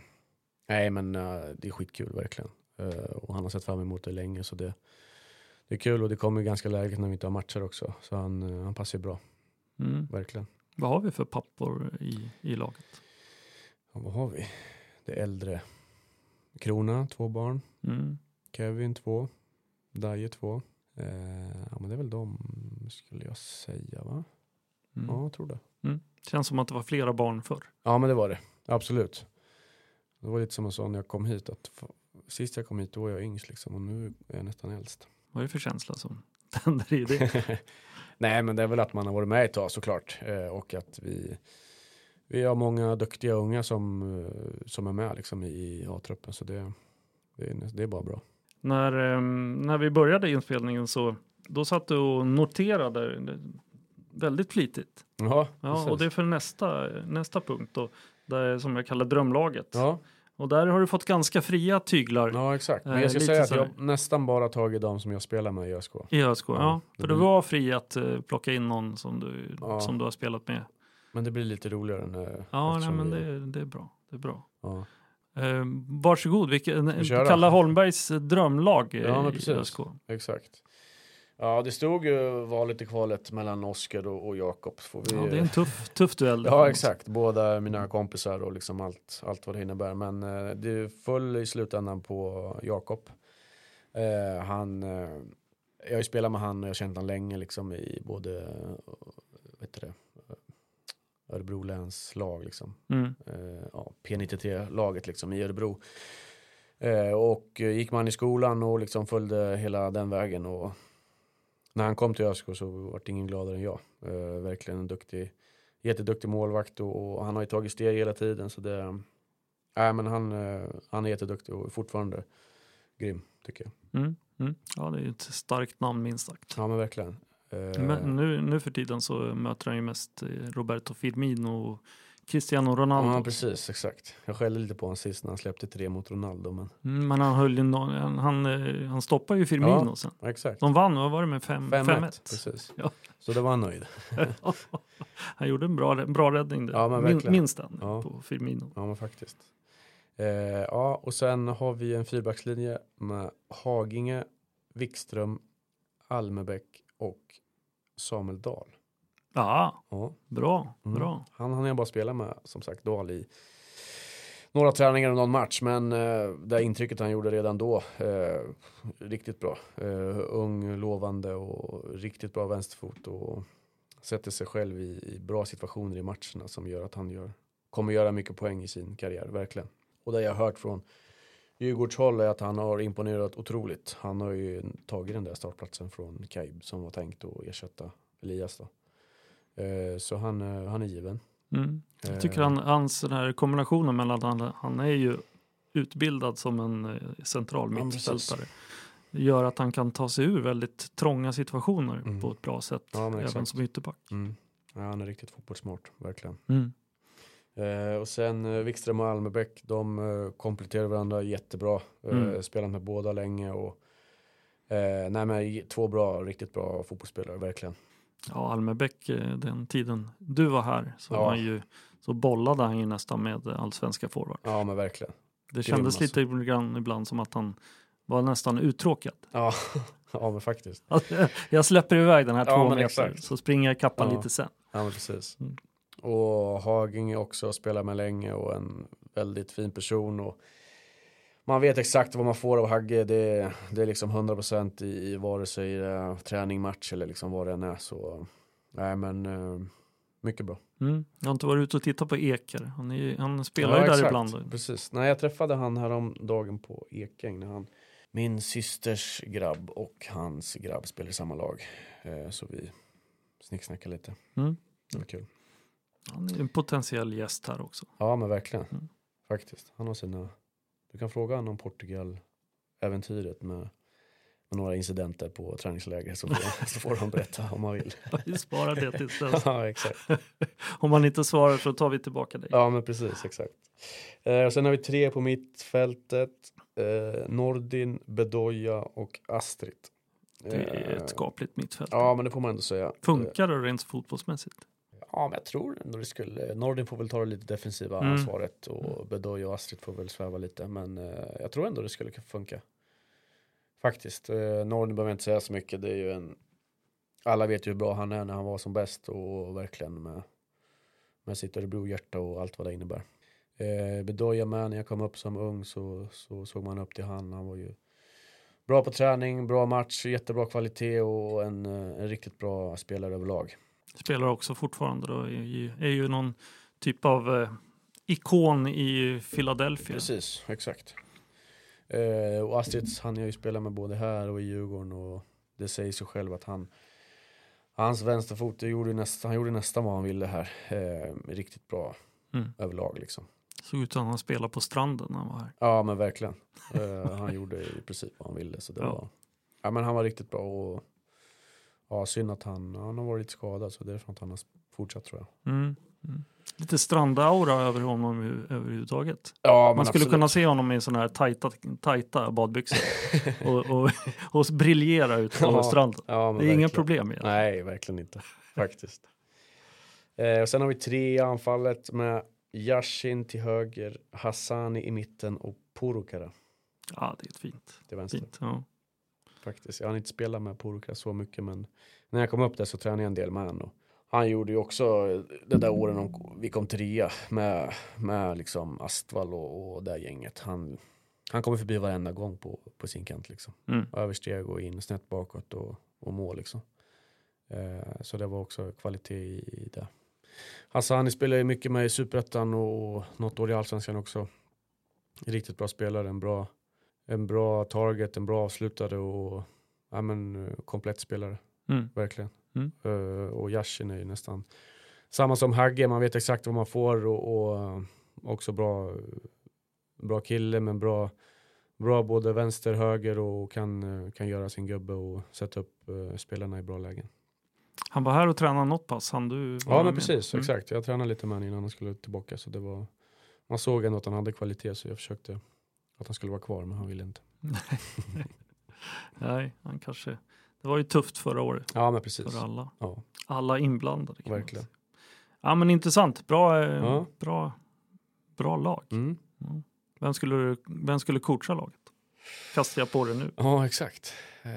det är skitkul verkligen. Och han har sett fram emot det länge, så det är kul, och det kommer ganska läget när vi inte har matcher också. Så han passar bra. Verkligen. Vad har vi för pappor i laget? Ja, vad har vi? Det äldre Krona, 2 barn. Kevin 2. Daje 2. Ja, men det är väl de, skulle jag säga, va? Ja, jag tror det. Känns som att det var flera barn förr. Ja, men det var det. Absolut. Det var lite som jag sa när jag kom hit, att sist jag kom hit då var jag yngst liksom, och nu är jag nästan äldst. Vad är det för känsla som tänder i det? Nej, men det är väl att man har varit med ett tag såklart, och att vi har många duktiga unga som är med liksom i A-truppen, så det är bara bra. När vi började inspelningen så då satt du och noterade väldigt flitigt. Ja, och det är för nästa punkt då, där, som jag kallar drömlaget. Ja. Och där har du fått ganska fria tyglar. Ja, exakt. Men jag ska säga att jag nästan bara tagit de som jag spelar med i ÖSK. I ÖSK, ja. För du var fri att plocka in någon som du har spelat med. Men det blir lite roligare än... Det är bra. Det är bra. Ja. Varsågod, Kalle Holmbergs drömlag i ÖSK. Exakt. Ja, det stod ju valet i kvalet mellan Oskar och Jakob. Det är en tuff duell. Ja, exakt. Båda mina kompisar och liksom allt vad det innebär. Men det föll i slutändan på Jakob. Jag har ju spelat med han och jag har känt han länge liksom i både Örebro läns lag liksom. P93-laget liksom i Örebro. Och gick man i skolan och liksom följde hela den vägen och när han kom till ÖSK så var det ingen gladare än jag. Verkligen en jätteduktig målvakt och han har ju tagit steg hela tiden så det men han är jätteduktig och fortfarande grym tycker jag. Ja, det är ett starkt namn minst sagt. Ja, men verkligen. Men nu för tiden så möter han ju mest Roberto Firmino och Cristiano Ronaldo. Ja, precis, exakt. Jag skällde lite på honom sist när han släppte 3 mot Ronaldo. Men han höll han stoppade ju Firmino sen. Exakt. De vann, vad var det med 5-1? Precis. Ja. Så det var han nöjd. Han gjorde en bra räddning där. Ja, men verkligen. Minst den på Firmino. Ja, men faktiskt. Och sen har vi en 4-backslinje med Haginge, Wikström, Almebäck och Samuel Dahl. Ja. Bra. Han har jag bara spelat med, som sagt, Dahl i några träningar och någon match. Men det intrycket han gjorde redan då, riktigt bra. Ung, lovande och riktigt bra vänsterfot. Och sätter sig själv i bra situationer i matcherna som gör att han kommer göra mycket poäng i sin karriär, verkligen. Och det jag har hört från Djurgårds håll är att han har imponerat otroligt. Han har ju tagit den där startplatsen från Kaib som var tänkt att ersätta Elias då. Så han är given. Jag tycker hans den här kombinationen mellan han är ju utbildad som en central mittfältare. Gör att han kan ta sig ur väldigt trånga situationer på ett bra sätt. Ja, även som ytterback. Ja, han är riktigt fotbollssmart, verkligen. Och sen Wikström och Almebäck, de kompletterar varandra jättebra. Spelat med båda länge och två riktigt bra fotbollsspelare, verkligen. Ja, Almebäck, den tiden du var här så bollade han ju nästan med allsvenska forward. Ja, men verkligen. Det kändes lite ibland som att han var nästan uttråkad. Ja, men faktiskt. Jag släpper iväg den här 2 meter så springer jag kappan lite sen. Ja, men precis. Och Haging också spelar med länge och en väldigt fin person och man vet exakt vad man får av Hagge. Det är liksom 100% i vare sig träning, match eller liksom vad det än är. Så mycket bra. Jag har inte varit ute och tittat på Eker. Han spelar ju där ibland. Precis. Nej, jag träffade han här om dagen på Ekäng när min systers grabb och hans grabb spelar i samma lag. Så vi snicksnackar lite. Det var kul. Han är en potentiell gäst här också. Ja, men verkligen. Faktiskt. Han har sina... Du kan fråga honom om Portugal-äventyret med några incidenter på träningsläger så får han berätta om man vill. Vi sparar det tills dess. Ja, exakt. Om man inte svarar så tar vi tillbaka dig. Ja, men precis, exakt. Och sen har vi 3 på mittfältet. Nordin, Bedoya och Astrid. Det är ett skapligt mittfält. Ja, men det får man ändå säga. Funkar det rent fotbollsmässigt? Ja, men jag tror ändå det skulle. Nordin får väl ta det lite defensiva ansvaret och Bedoya och Astrid får väl sväva lite. Men jag tror ändå det skulle funka. Faktiskt. Nordin behöver inte säga så mycket. Det är ju alla vet ju hur bra han är när han var som bäst och verkligen med sitt Örebro-hjärta och allt vad det innebär. Bedoya med, när jag kom upp som ung så såg man upp till han. Han var ju bra på träning, bra match, jättebra kvalitet och en riktigt bra spelare överlag. Spelar också fortfarande då, är ju någon typ av ikon i Philadelphia. Precis, exakt. Och Astrids, han har ju spelat med både här och i Djurgården och det säger sig själv att hans vänsterfot han gjorde nästan vad han ville här. Riktigt bra överlag liksom. Såg ut som han spelade på stranden när han var här. Ja, men verkligen. Han gjorde i princip vad han ville så det var. Ja, men han var riktigt bra och Ja, synd att han har varit lite skadad, så därför att han har fortsatt, tror jag. Lite strandaura över honom överhuvudtaget. Ja, man skulle kunna se honom i såna här tajta badbyxor och briljera ut på stranden. Ja, det är inga problem med. Nej, verkligen inte. Faktiskt. Och sen har vi 3 anfallet med Yashin till höger, Hassani i mitten och Porukara. Ja, det är ett fint. Det är vänster. Fint, ja. Faktiskt. Jag har inte spelat med Porukara så mycket, men när jag kom upp där så tränade jag en del med honom. Han gjorde ju också det där åren vi kom 3 med liksom Astval och det gänget. Han kommer förbi varenda gång på sin kant liksom. Översteg och in snett bakåt och mål liksom. Så det var också kvalitet i det. Hassani spelar ju mycket med i Superettan och något år i Allsvenskan också. Riktigt bra spelare, en bra target, en bra avslutare och komplett spelare. Verkligen. Och Yashin är ju nästan samma som Hagge, man vet exakt vad man får och också bra kille, men bra både vänster, höger och kan göra sin gubbe och sätta upp spelarna i bra lägen. Han var här och tränade något pass. Ja, men precis, exakt. Jag tränade lite med honom innan han skulle tillbaka, så det var, man såg ändå att han hade kvalitet, så jag försökte att han skulle vara kvar, men han ville inte. Nej, han kanske. Det var ju tufft förra året. Ja, men precis. För alla. Ja. Alla inblandade. Verkligen. Ja, men intressant. Bra lag. Vem skulle coacha laget? Kastar jag på det nu? Ja, exakt.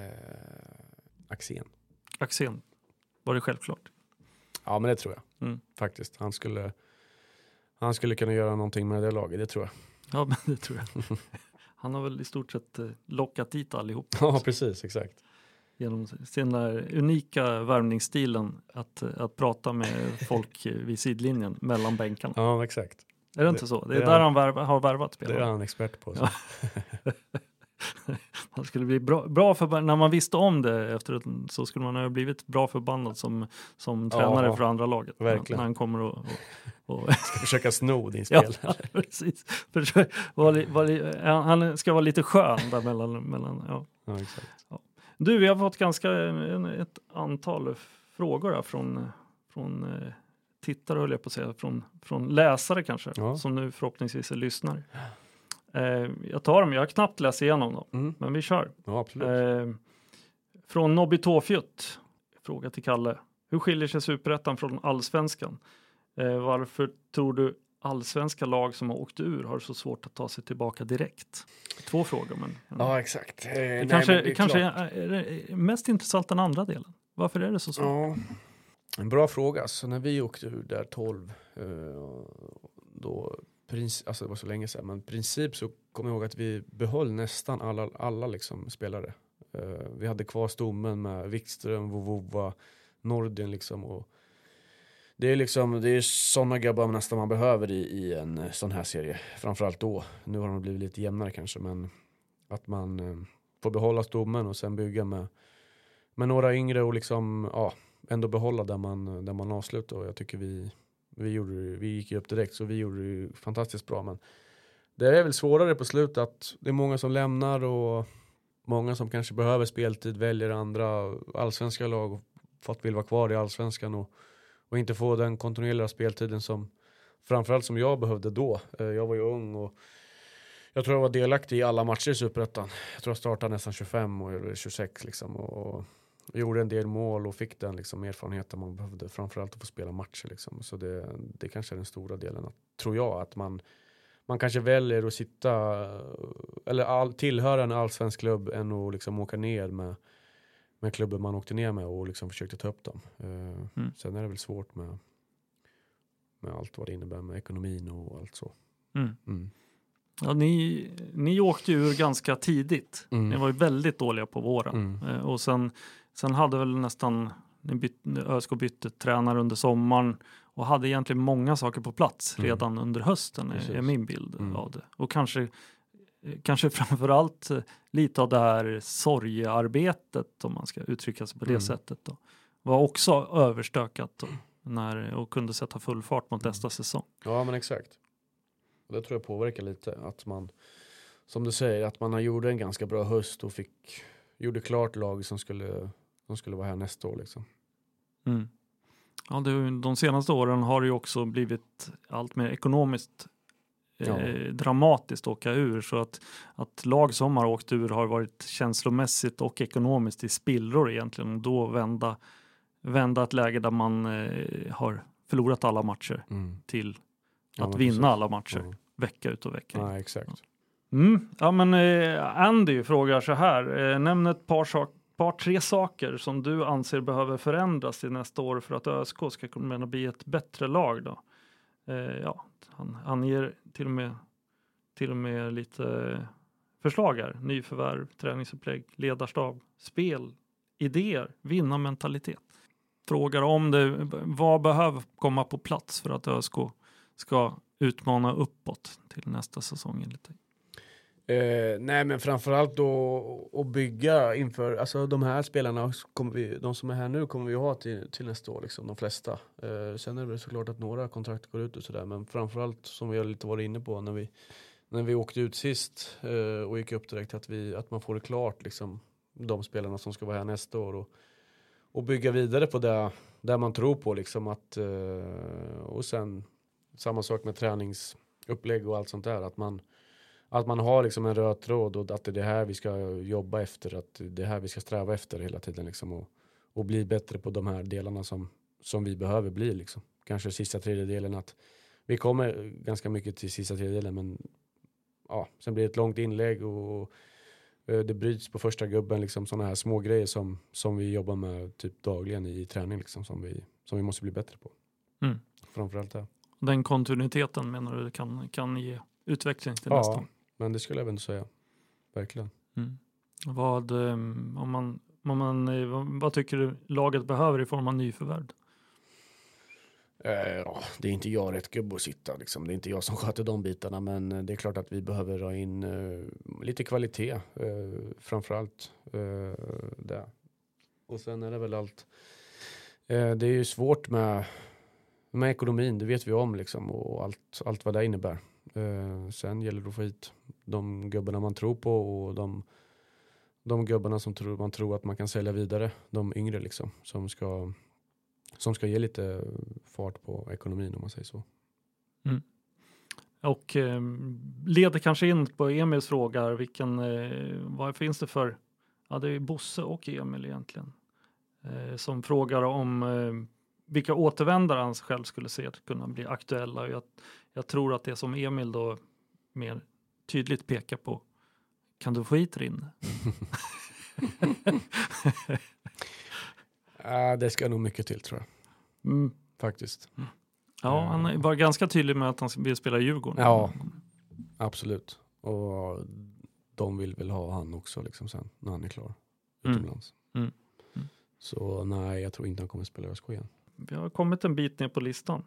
Axén. Var det självklart? Ja, men det tror jag. Faktiskt. Han skulle kunna göra någonting med det laget, det tror jag. Ja, men det tror jag. Han har väl i stort sett lockat dit allihop. Ja, precis, exakt. Genom sin där unika värmningsstilen att prata med folk vid sidlinjen mellan bänkarna. Ja, exakt. Är det inte så? Det är där han har värvat spelare. Det är han expert på. Så. Ja. Han skulle bli bra för, när man visste om det efteråt, så skulle man ha blivit bra förbannad som tränare för andra laget. Verkligen. När han kommer och ska försöka sno din spel. Ja, precis. Han ska vara lite skön där mellan ja, exakt. Ja. Du, vi har fått ett antal frågor här från tittare, höll jag på att säga, från läsare kanske, som nu förhoppningsvis är lyssnare. Jag tar dem, jag har knappt läst igenom dem, men vi kör. Ja, absolut. Från Nobby Tåfjutt, fråga till Kalle. Hur skiljer sig Superettan från Allsvenskan? Varför tror du allsvenska lag som har åkt ur har så svårt att ta sig tillbaka direkt? 2 frågor, men... Ja, exakt. Kanske är mest intressant den andra delen. Varför är det så svårt? Ja, en bra fråga. Så när vi åkte ur där 12, då... Alltså det var så länge sedan, men i princip så kommer jag ihåg att vi behöll nästan alla liksom spelare. Vi hade kvar stommen med Wikström, Vovova, Nordin liksom, och det är sådana grabbar nästan man behöver i en sån här serie, framförallt då. Nu har de blivit lite jämnare kanske, men att man får behålla stommen och sen bygga med några yngre och liksom ändå behålla där man avslutar, och jag tycker vi gick ju upp direkt, så vi gjorde det fantastiskt bra, men det är väl svårare på slutet att det är många som lämnar och många som kanske behöver speltid väljer andra allsvenska lag för att vill vara kvar i allsvenskan och inte få den kontinuerliga speltiden som framförallt som jag behövde då. Jag var ju ung och jag tror jag var delaktig i alla matcher i Superettan. Jag tror jag startade nästan 25 eller 26 liksom, och gjorde en del mål och fick den liksom erfarenheten man behövde, framförallt att få spela matcher liksom. Så det kanske är den stora delen, tror jag, att man kanske väljer att sitta eller tillhöra en allsvensk klubb än att liksom åka ner med klubben man åkte ner med och liksom försökte ta upp dem. Sen är det väl svårt med allt vad det innebär med ekonomin och allt så. Ja, ni åkte ju ganska tidigt. Ni var ju väldigt dåliga på våren. Och sen hade väl nästan ÖSK bytte tränare under sommaren och hade egentligen många saker på plats redan under hösten, är min bild av det. Och kanske framförallt lite av det här sorgearbetet, om man ska uttrycka sig på det sättet då, var också överstökat och kunde sätta full fart mot nästa säsong. Ja, men exakt. Och det tror jag påverkar lite, att man, som du säger, att man gjorde en ganska bra höst och gjorde klart lag som som skulle vara här nästa år liksom. Mm. Ja, de senaste åren har det ju också blivit allt mer ekonomiskt dramatiskt att åka ur, så att lag som har åkt ur har varit känslomässigt och ekonomiskt i spillror egentligen, och då vända ett läge där man har förlorat alla matcher till att vinna alla matcher vecka ut och vecka in. Ja, exakt. Ja, men Andy frågar så här, nämn ett par tre saker som du anser behöver förändras till nästa år för att ÖSK ska kunna bli ett bättre lag då. Han anger till och med lite förslag här. Nyförvärv, träningsupplägg, ledarstab, spel, idéer, vinnarmentalitet. Frågar om vad behöver komma på plats för att ÖSK ska utmana uppåt till nästa säsong lite. Nej, men framförallt då att bygga inför, alltså de här spelarna de som är här nu kommer vi ha till nästa år liksom, de flesta. Sen är det väl såklart att några kontrakt går ut och sådär, men framförallt som vi har lite varit inne på när vi åkte ut sist och gick upp direkt, att man får det klart liksom, de spelarna som ska vara här nästa år och bygga vidare på det där man tror på liksom, och sen samma sak med träningsupplägg och allt sånt där, att man har liksom en röd tråd och att det är det här vi ska jobba efter, att det är här vi ska sträva efter hela tiden liksom, och bli bättre på de här delarna som vi behöver bli liksom. Kanske sista tredjedelen, att vi kommer ganska mycket till sista tredjedelen, men ja, sen blir det ett långt inlägg och det bryts på första gubben liksom, sådana här små grejer som vi jobbar med typ dagligen i träning liksom, som vi måste bli bättre på. Framförallt det. Den kontinuiteten menar du kan ge utveckling till nästa? Ja, men det skulle jag även säga. Verkligen. Vad tycker du laget behöver i form av nyförvärv? Det är inte jag rätt gubbe att sitta liksom. Det är inte jag som sköter de bitarna, men det är klart att vi behöver ha in lite kvalitet framförallt där. Och sen är det väl allt. Det är ju svårt med ekonomin, det vet vi om liksom, och allt vad det innebär. Sen gäller det att få hit de gubbarna man tror på och de gubbarna som man tror att man kan sälja vidare, de yngre liksom, som ska ge lite fart på ekonomin, om man säger så. Och leder kanske in på Emils fråga, vad finns det för, det är Bosse och Emil egentligen, som frågar om vilka återvändare han själv skulle se att kunna bli aktuella. Jag tror att det som Emil då mer tydligt pekar på, kan du få hit in? Det ska nog mycket till, tror jag. Faktiskt. Ja, han var ganska tydlig med att han vill spela i Djurgården. Ja, absolut. Och de vill väl ha han också liksom sen, när han är klar utomlands. Så nej, jag tror inte han kommer spela i ÖSK igen. Vi har kommit en bit ner på listan.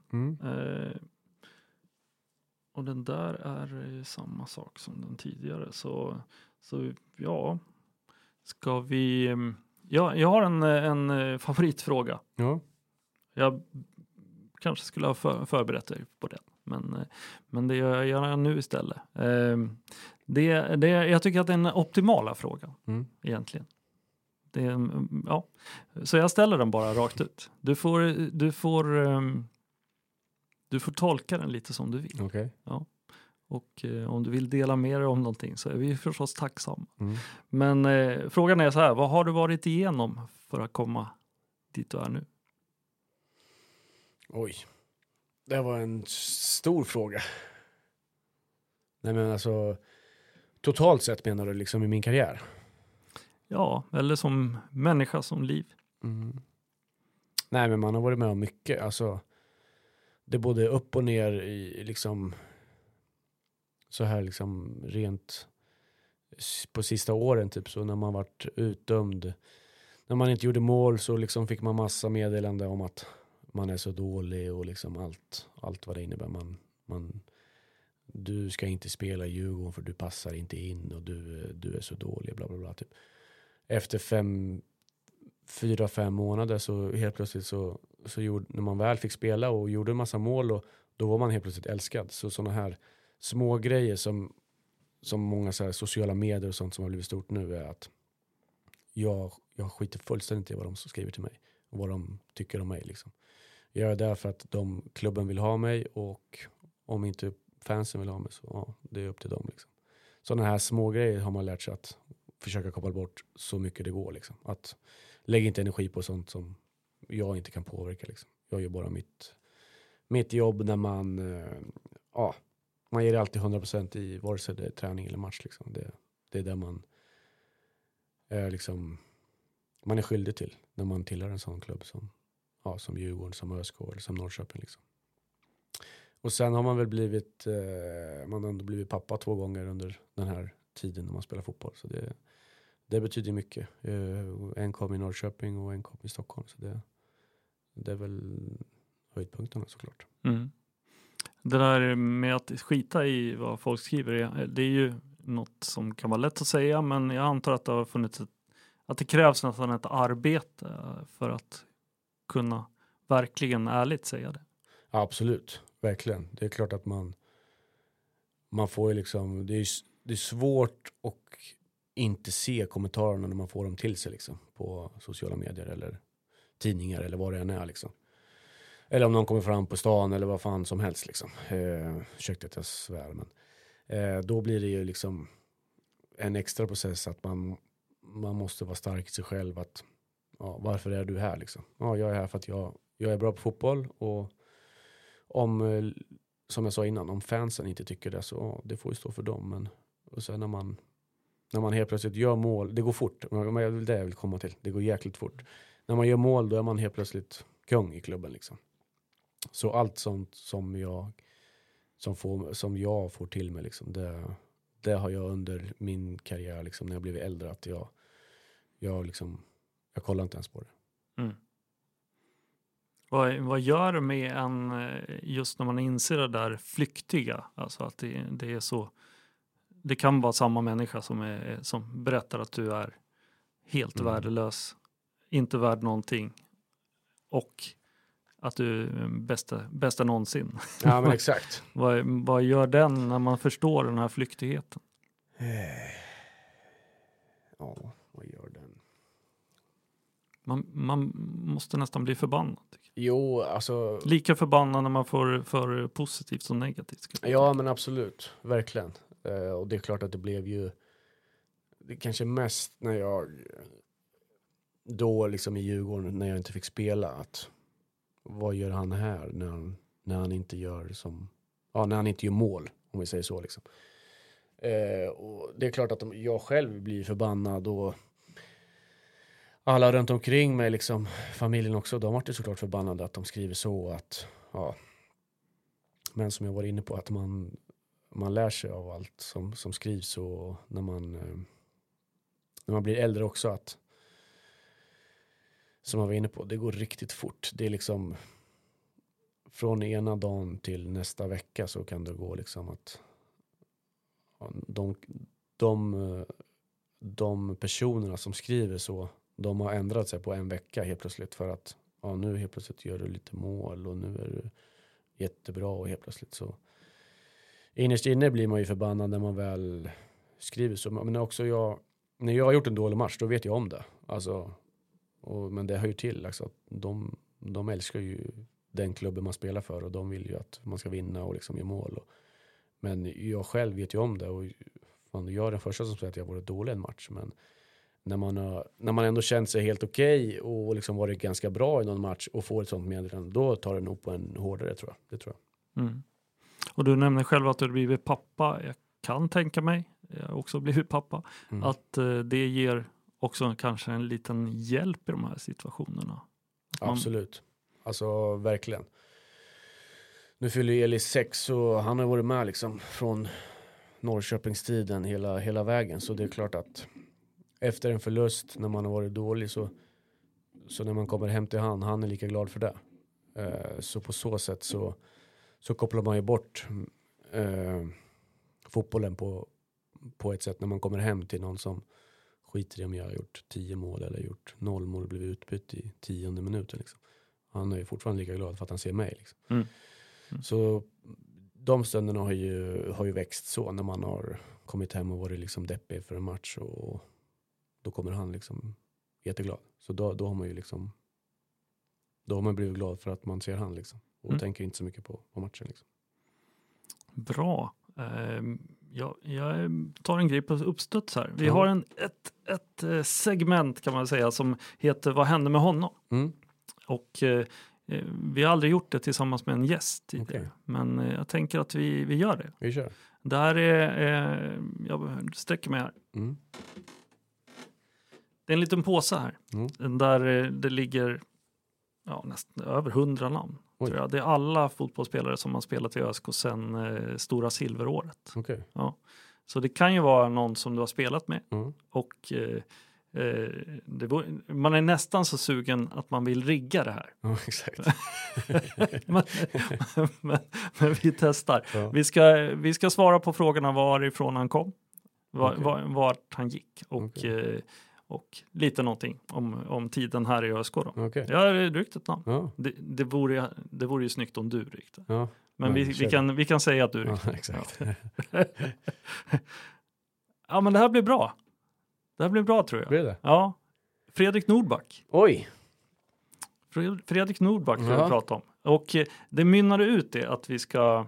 Och den där är samma sak som den tidigare. Så ja, ska vi... Ja, jag har en favoritfråga. Ja. Jag kanske skulle ha förberett dig på det. Men det gör jag nu istället. Jag tycker att det är den optimala frågan egentligen. Så jag ställer den bara rakt ut. Du får tolka den lite som du vill. Okay. Ja. Och om du vill dela med dig om någonting så är vi förstås tacksamma. Men frågan är så här, vad har du varit igenom för att komma dit du är nu? Oj, det var en stor fråga. Nej, men alltså, totalt sett menar du liksom i min karriär? Ja, eller som människa, som liv. Nej, men man har varit med om mycket. Alltså, det är både upp och ner i liksom så här liksom rent på sista åren typ, så när man varit utdömd, när man inte gjorde mål, så liksom fick man massa meddelande om att man är så dålig och liksom allt vad det innebär. Du ska inte spela i Djurgården för du passar inte in och du är så dålig, bla bla bla typ. Efter 4-5 månader så helt plötsligt så när man väl fick spela och gjorde en massa mål, och då var man helt plötsligt älskad. Så såna här små grejer som många så här sociala medier och sånt som har blivit stort nu är att jag skiter fullständigt i vad de skriver till mig och vad de tycker om mig liksom. Jag är där för att klubben vill ha mig, och om inte fansen vill ha mig så ja, det är upp till dem liksom. Sådana här små grejer har man lärt sig att försöka koppla bort så mycket det går liksom. Att lägga inte energi på sånt som jag inte kan påverka liksom. Jag gör bara mitt jobb när man man ger alltid 100% i vare sig det är träning eller match liksom. Det är där man är liksom, man är skyldig till när man tillhör en sån klubb som Djurgården, som ÖSK eller som Norrköping liksom. Och sen har man väl blivit man har ändå blivit pappa 2 gånger under den här tiden när man spelar fotboll, så det betyder mycket. En kom i Norrköping och en kom i Stockholm, så det är väl höjdpunkterna såklart. Mm. Det där med att skita i vad folk skriver, det är ju något som kan vara lätt att säga, men jag antar att det har funnits att det krävs nästan ett arbete för att kunna verkligen ärligt säga det. Ja, absolut, verkligen. Det är klart att man får ju liksom, det är svårt att inte se kommentarerna när man får dem till sig liksom, på sociala medier eller tidningar eller vad det än är liksom. Eller om någon kommer fram på stan eller vad fan som helst liksom. Ursäkta att jag svär, men då blir det ju liksom en extra process att man måste vara stark i sig själv, att varför är du här liksom? Ja, jag är här för att jag är bra på fotboll, och om, som jag sa innan, om fansen inte tycker det, så det får ju stå för dem. Men och sen när man helt plötsligt gör mål, det går fort. Det jag vill komma till. Det går jäkligt fort. När man gör mål, då är man helt plötsligt kung i klubben liksom. Så allt sånt som jag får till mig liksom, det har jag under min karriär liksom, när jag blivit äldre, att jag kollar inte ens på det. Mm. Vad gör det med en just när man inser det där flyktiga, alltså att det är så, det kan vara samma människa som berättar att du är helt värdelös, inte värd någonting, och att du är bästa någonsin. Ja, men exakt. Vad gör den när man förstår den här flyktigheten? Ja, vad gör den? Man måste nästan bli förbannad. Jo, alltså... Lika förbannad när man får för positivt som negativt. Ja, men absolut. Verkligen. Och det är klart att det blev ju... Det kanske mest när jag... Då liksom i Djurgården, när jag inte fick spela, att... Vad gör han här när han inte gör som... Ja, när han inte gör mål, om vi säger så liksom. Och det är klart att jag själv blir förbannad, och... Alla runt omkring mig, liksom, familjen också, de var ju såklart förbannade att de skriver så, att ja. Men som jag var inne på, att man lär sig av allt som skrivs, och när man blir äldre också, att som jag var inne på, det går riktigt fort. Det är liksom från ena dagen till nästa vecka så kan det gå liksom att de personerna som skriver så, de har ändrat sig på en vecka helt plötsligt, för att nu helt plötsligt gör du lite mål och nu är du jättebra, och helt plötsligt så innerst inne blir man ju förbannad när man väl skriver så. Men också när jag har gjort en dålig match, då vet jag om det. Alltså, men det hör ju till alltså, att de älskar ju den klubben man spelar för, och de vill ju att man ska vinna och liksom göra mål. Men jag själv vet ju om det, och jag är den första som säger att jag varit dålig en match, men när man ändå känt sig helt okej och liksom varit ganska bra i någon match och får ett sånt meddelande, då tar det nog på en hårdare, tror jag. Det tror jag. Mm. Och du nämner själv att du har blivit pappa. Jag kan tänka mig, jag har också blivit pappa, att det ger också kanske en liten hjälp i de här situationerna. Absolut. Alltså verkligen. Nu fyller Elis 6, och han har varit med liksom från Norrköpingstiden hela vägen, så det är klart att efter en förlust, när man har varit dålig, så när man kommer hem till han är lika glad för det. Så på så sätt så kopplar man ju bort fotbollen på ett sätt, när man kommer hem till någon som skiter i om jag har gjort 10 mål eller gjort 0 mål och blivit utbytt i 10:e minuten liksom. Han är ju fortfarande lika glad för att han ser mig liksom. Så de stunderna har ju växt så, när man har kommit hem och varit liksom deppig för en match, och då kommer han liksom jätteglad. Så då har man ju liksom, då har man blivit glad för att man ser han liksom. Och tänker inte så mycket på matchen liksom. Bra. Jag tar en grej på uppstuds här. Vi har ett segment kan man säga som heter Vad hände med honom? Och vi har aldrig gjort det tillsammans med en gäst tidigare. Men jag tänker att vi gör det. Vi kör. Där är jag sträcker mig här. Det är en liten påse här. Där det ligger nästan över 100 namn. Tror jag. Det är alla fotbollsspelare som har spelat i ÖSK sedan stora silveråret. Okay. Ja. Så det kan ju vara någon som du har spelat med. Och man är nästan så sugen att man vill rigga det här. Ja, exakt. men vi testar. Ja. Vi ska svara på frågorna varifrån han kom. Vart han gick. Och lite någonting om tiden här i ÖSK då. Okay. Jag har ryckt ett namn. Ja. Det vore ju snyggt om du ryckte. Ja. Men vi kan säga att du ryckte. Ja, exakt. Ja, men det här blir bra. Det här blir bra tror jag. Blir det? Ja. Fredrik Nordback. Oj! Fredrik Nordback ska vi prata om. Och det mynnade ut det att vi ska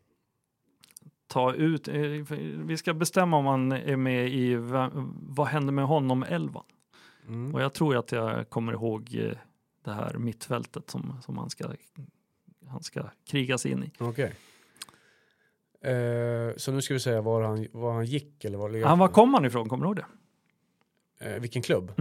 vi ska bestämma om han är med i Vad hände med honom 11. Och jag tror att jag kommer ihåg det här mittfältet som han ska krigas in i. Okej. Så nu ska vi säga var han gick eller var kom han ifrån, kommer du ihåg det? Vilken klubb?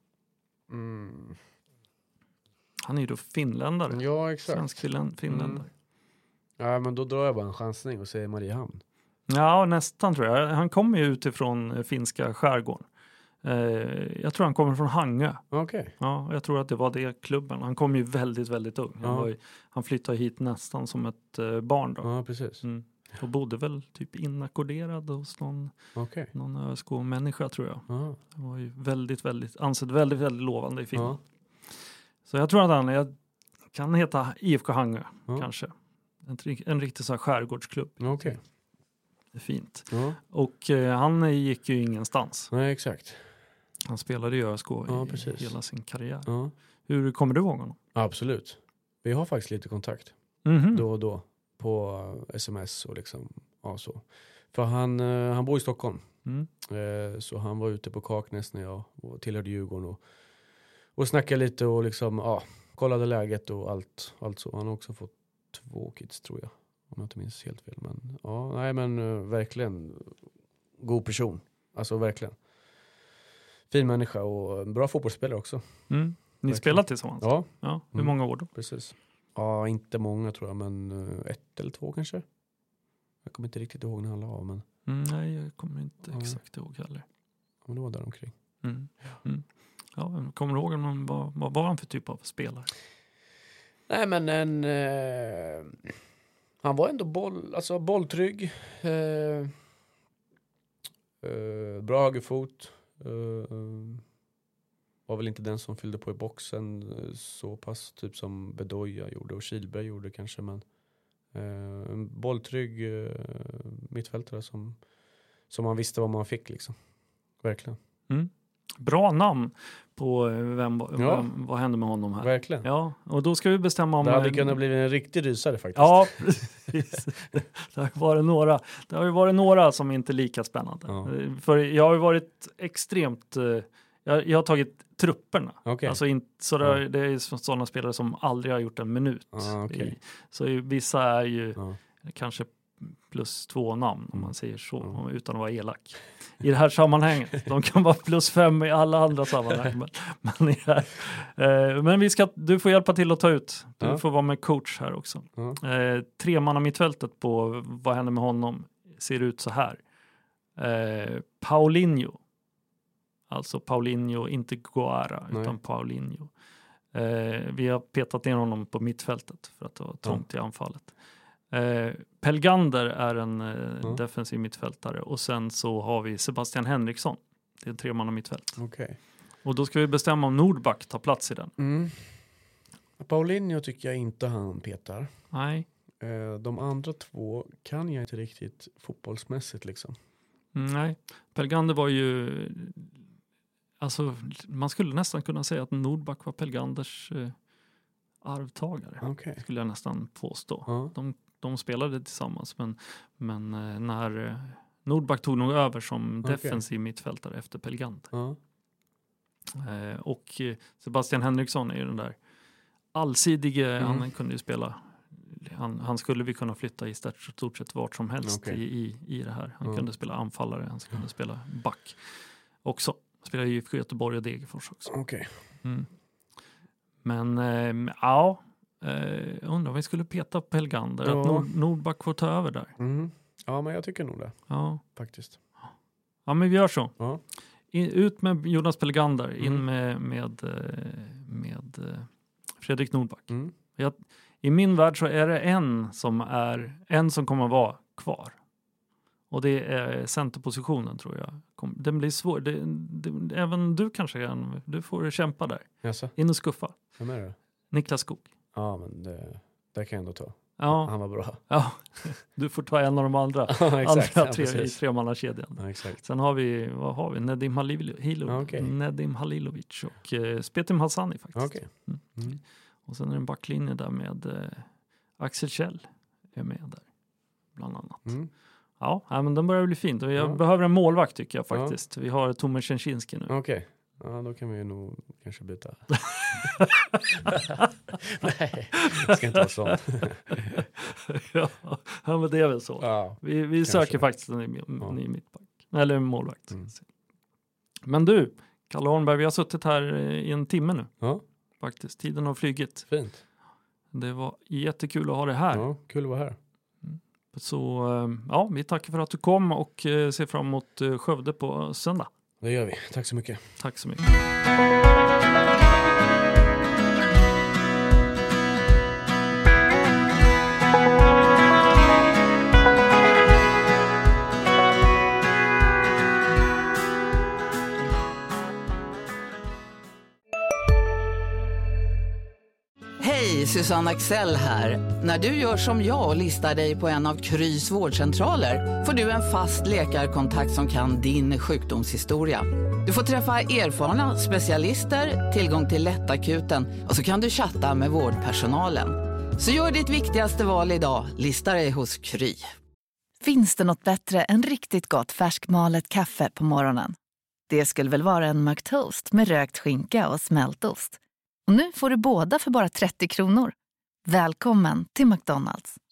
Han är ju då finländare. Ja, exakt. Svensk finländare. Ja, men då drar jag bara en chansning och säger Mariehamn. Ja, nästan tror jag. Han kommer ju utifrån finska skärgården. Jag tror han kommer från Hangö. Okay. Ja, jag tror att det var det klubben. Han kom ju väldigt, väldigt ung. Han flyttade hit nästan som ett barn då. Ja, precis. Och bodde väl typ inackorderad hos någon ÖSK-människa tror jag. Han var ju väldigt, väldigt väldigt lovande i Finland. Så jag tror att han kan heta IFK Hangö kanske. En riktig så här skärgårdsklubb. Okay. Det är fint. Och han gick ju ingenstans. Nej, exakt. Han spelade i ÖSK i hela sin karriär. Hur kommer du ihåg honom? Absolut. Vi har faktiskt lite kontakt. Då och då. På sms och liksom. Ja, så. För han bor i Stockholm. Så han var ute på Kaknäs när jag tillhörde Djurgården. Och snackade lite och liksom, kollade läget och allt så. Han har också fått 2 kids tror jag. Om jag inte minns helt fel. Men verkligen god person. Alltså verkligen. Fin människa och bra fotbollsspelare också. Ni spelar tillsammans? Ja. Hur många år då? Precis. Ja, inte många tror jag, men 1 eller 2 kanske. Jag kommer inte riktigt ihåg när han la av, men... nej, jag kommer inte exakt ihåg heller. Men det var där omkring. Ja, kommer du ihåg honom? Vad var han för typ av spelare? Nej, men han var ändå bolltrygg. Bra högerfot. Var väl inte den som fyllde på i boxen så pass typ som Bedoya gjorde och Kihlberg gjorde kanske, men en bolltrygg mittfältare som man visste vad man fick liksom. Verkligen. Bra namn på vad hände med honom här. Verkligen. Ja, och då ska vi bestämma om... Det hade kunnat bli en riktig rysare faktiskt. Ja, precis. Det har ju varit några som inte är lika spännande. För jag har ju varit extremt... Jag har tagit trupperna. Okay. Alltså det är sådana spelare som aldrig har gjort en minut. Okay. Så vissa är ju kanske +2 namn om man säger så, utan att vara elak. I det här sammanhanget. De kan vara +5 i alla andra sammanhang. Men du får hjälpa till att ta ut. Du får vara med coach här också. 3-manna mittfältet på vad händer med honom ser ut så här. Paulinho. Alltså Paulinho, inte Guara, utan Paulinho. Vi har petat ner honom på mittfältet för att det var trångt i anfallet. Pelgander är en defensiv mittfältare. Och sen så har vi Sebastian Henriksson. Det är en 3-manna mittfält. Okay. Och då ska vi bestämma om Nordback tar plats i den. Paulinho tycker jag inte han petar. Nej. De andra 2 kan jag inte riktigt fotbollsmässigt liksom. Nej. Pelgander var ju... Alltså, man skulle nästan kunna säga att Nordback var Pelganders arvtagare. Okej. Skulle jag nästan påstå. Ja. De spelade tillsammans, men när Nordback tog nog över som defensiv mittfältare efter Pelgander. Ja. Och Sebastian Henriksson är ju den där allsidige, han kunde ju spela, han skulle vi kunna flytta i stort sett vart som helst i det här. Han kunde spela anfallare, han kunde spela back också. Spelade ju i Göteborg och Degerfors också. Okej. Men undrar om vi skulle peta på Pelgander, att Nordback får ta över där. Ja, men jag tycker nog det. Ja. Faktiskt. Ja, men vi gör så. Ja. Ut med Jonas Pelgander, in med Fredrik Nordback. I min värld så är det en som kommer att vara kvar. Och det är centerpositionen, tror jag. Den blir svår. Även du kanske du får kämpa där. Jaså? In och skuffa. Vem är det? Niklas Skog. Ja, men det kan jag ändå ta. Ja. Han var bra. Ja, du får ta en av de andra. Exakt, andra i tremannakedjan. Ja, exakt. Sen har vi, vad har vi? Nedim Halilovic och Spetim Hassani faktiskt. Okay. Och sen är det en backlinje där med Axel Kjell är med där, bland annat. Ja, men den börjar bli fint. Jag behöver en målvakt tycker jag faktiskt. Vi har Tomas Szczęszinski nu. Okej. Ja, då kan vi nog kanske byta. Nej, det ska inte vara så. Ja, men det är väl så. Ja, vi söker faktiskt en ny mittback. Eller en målvakt. Men du, Kalle Holmberg, vi har suttit här i en timme nu. Ja. Faktiskt, tiden har flygit. Fint. Det var jättekul att ha det här. Ja, kul att vara här. Så vi tackar för att du kom och ser fram emot Skövde på söndag. Det gör vi. Tack så mycket. Tack så mycket. Hej, Susanne Axel här. När du gör som jag och listar dig på en av Krys vårdcentraler får du en fast läkarkontakt som kan din sjukdomshistoria. Du får träffa erfarna specialister, tillgång till lättakuten och så kan du chatta med vårdpersonalen. Så gör ditt viktigaste val idag, listar dig hos Kry. Finns det något bättre än riktigt gott färskmalet kaffe på morgonen? Det skulle väl vara en McToast med rökt skinka och smältost. Och nu får du båda för bara 30 kronor. Välkommen till McDonald's.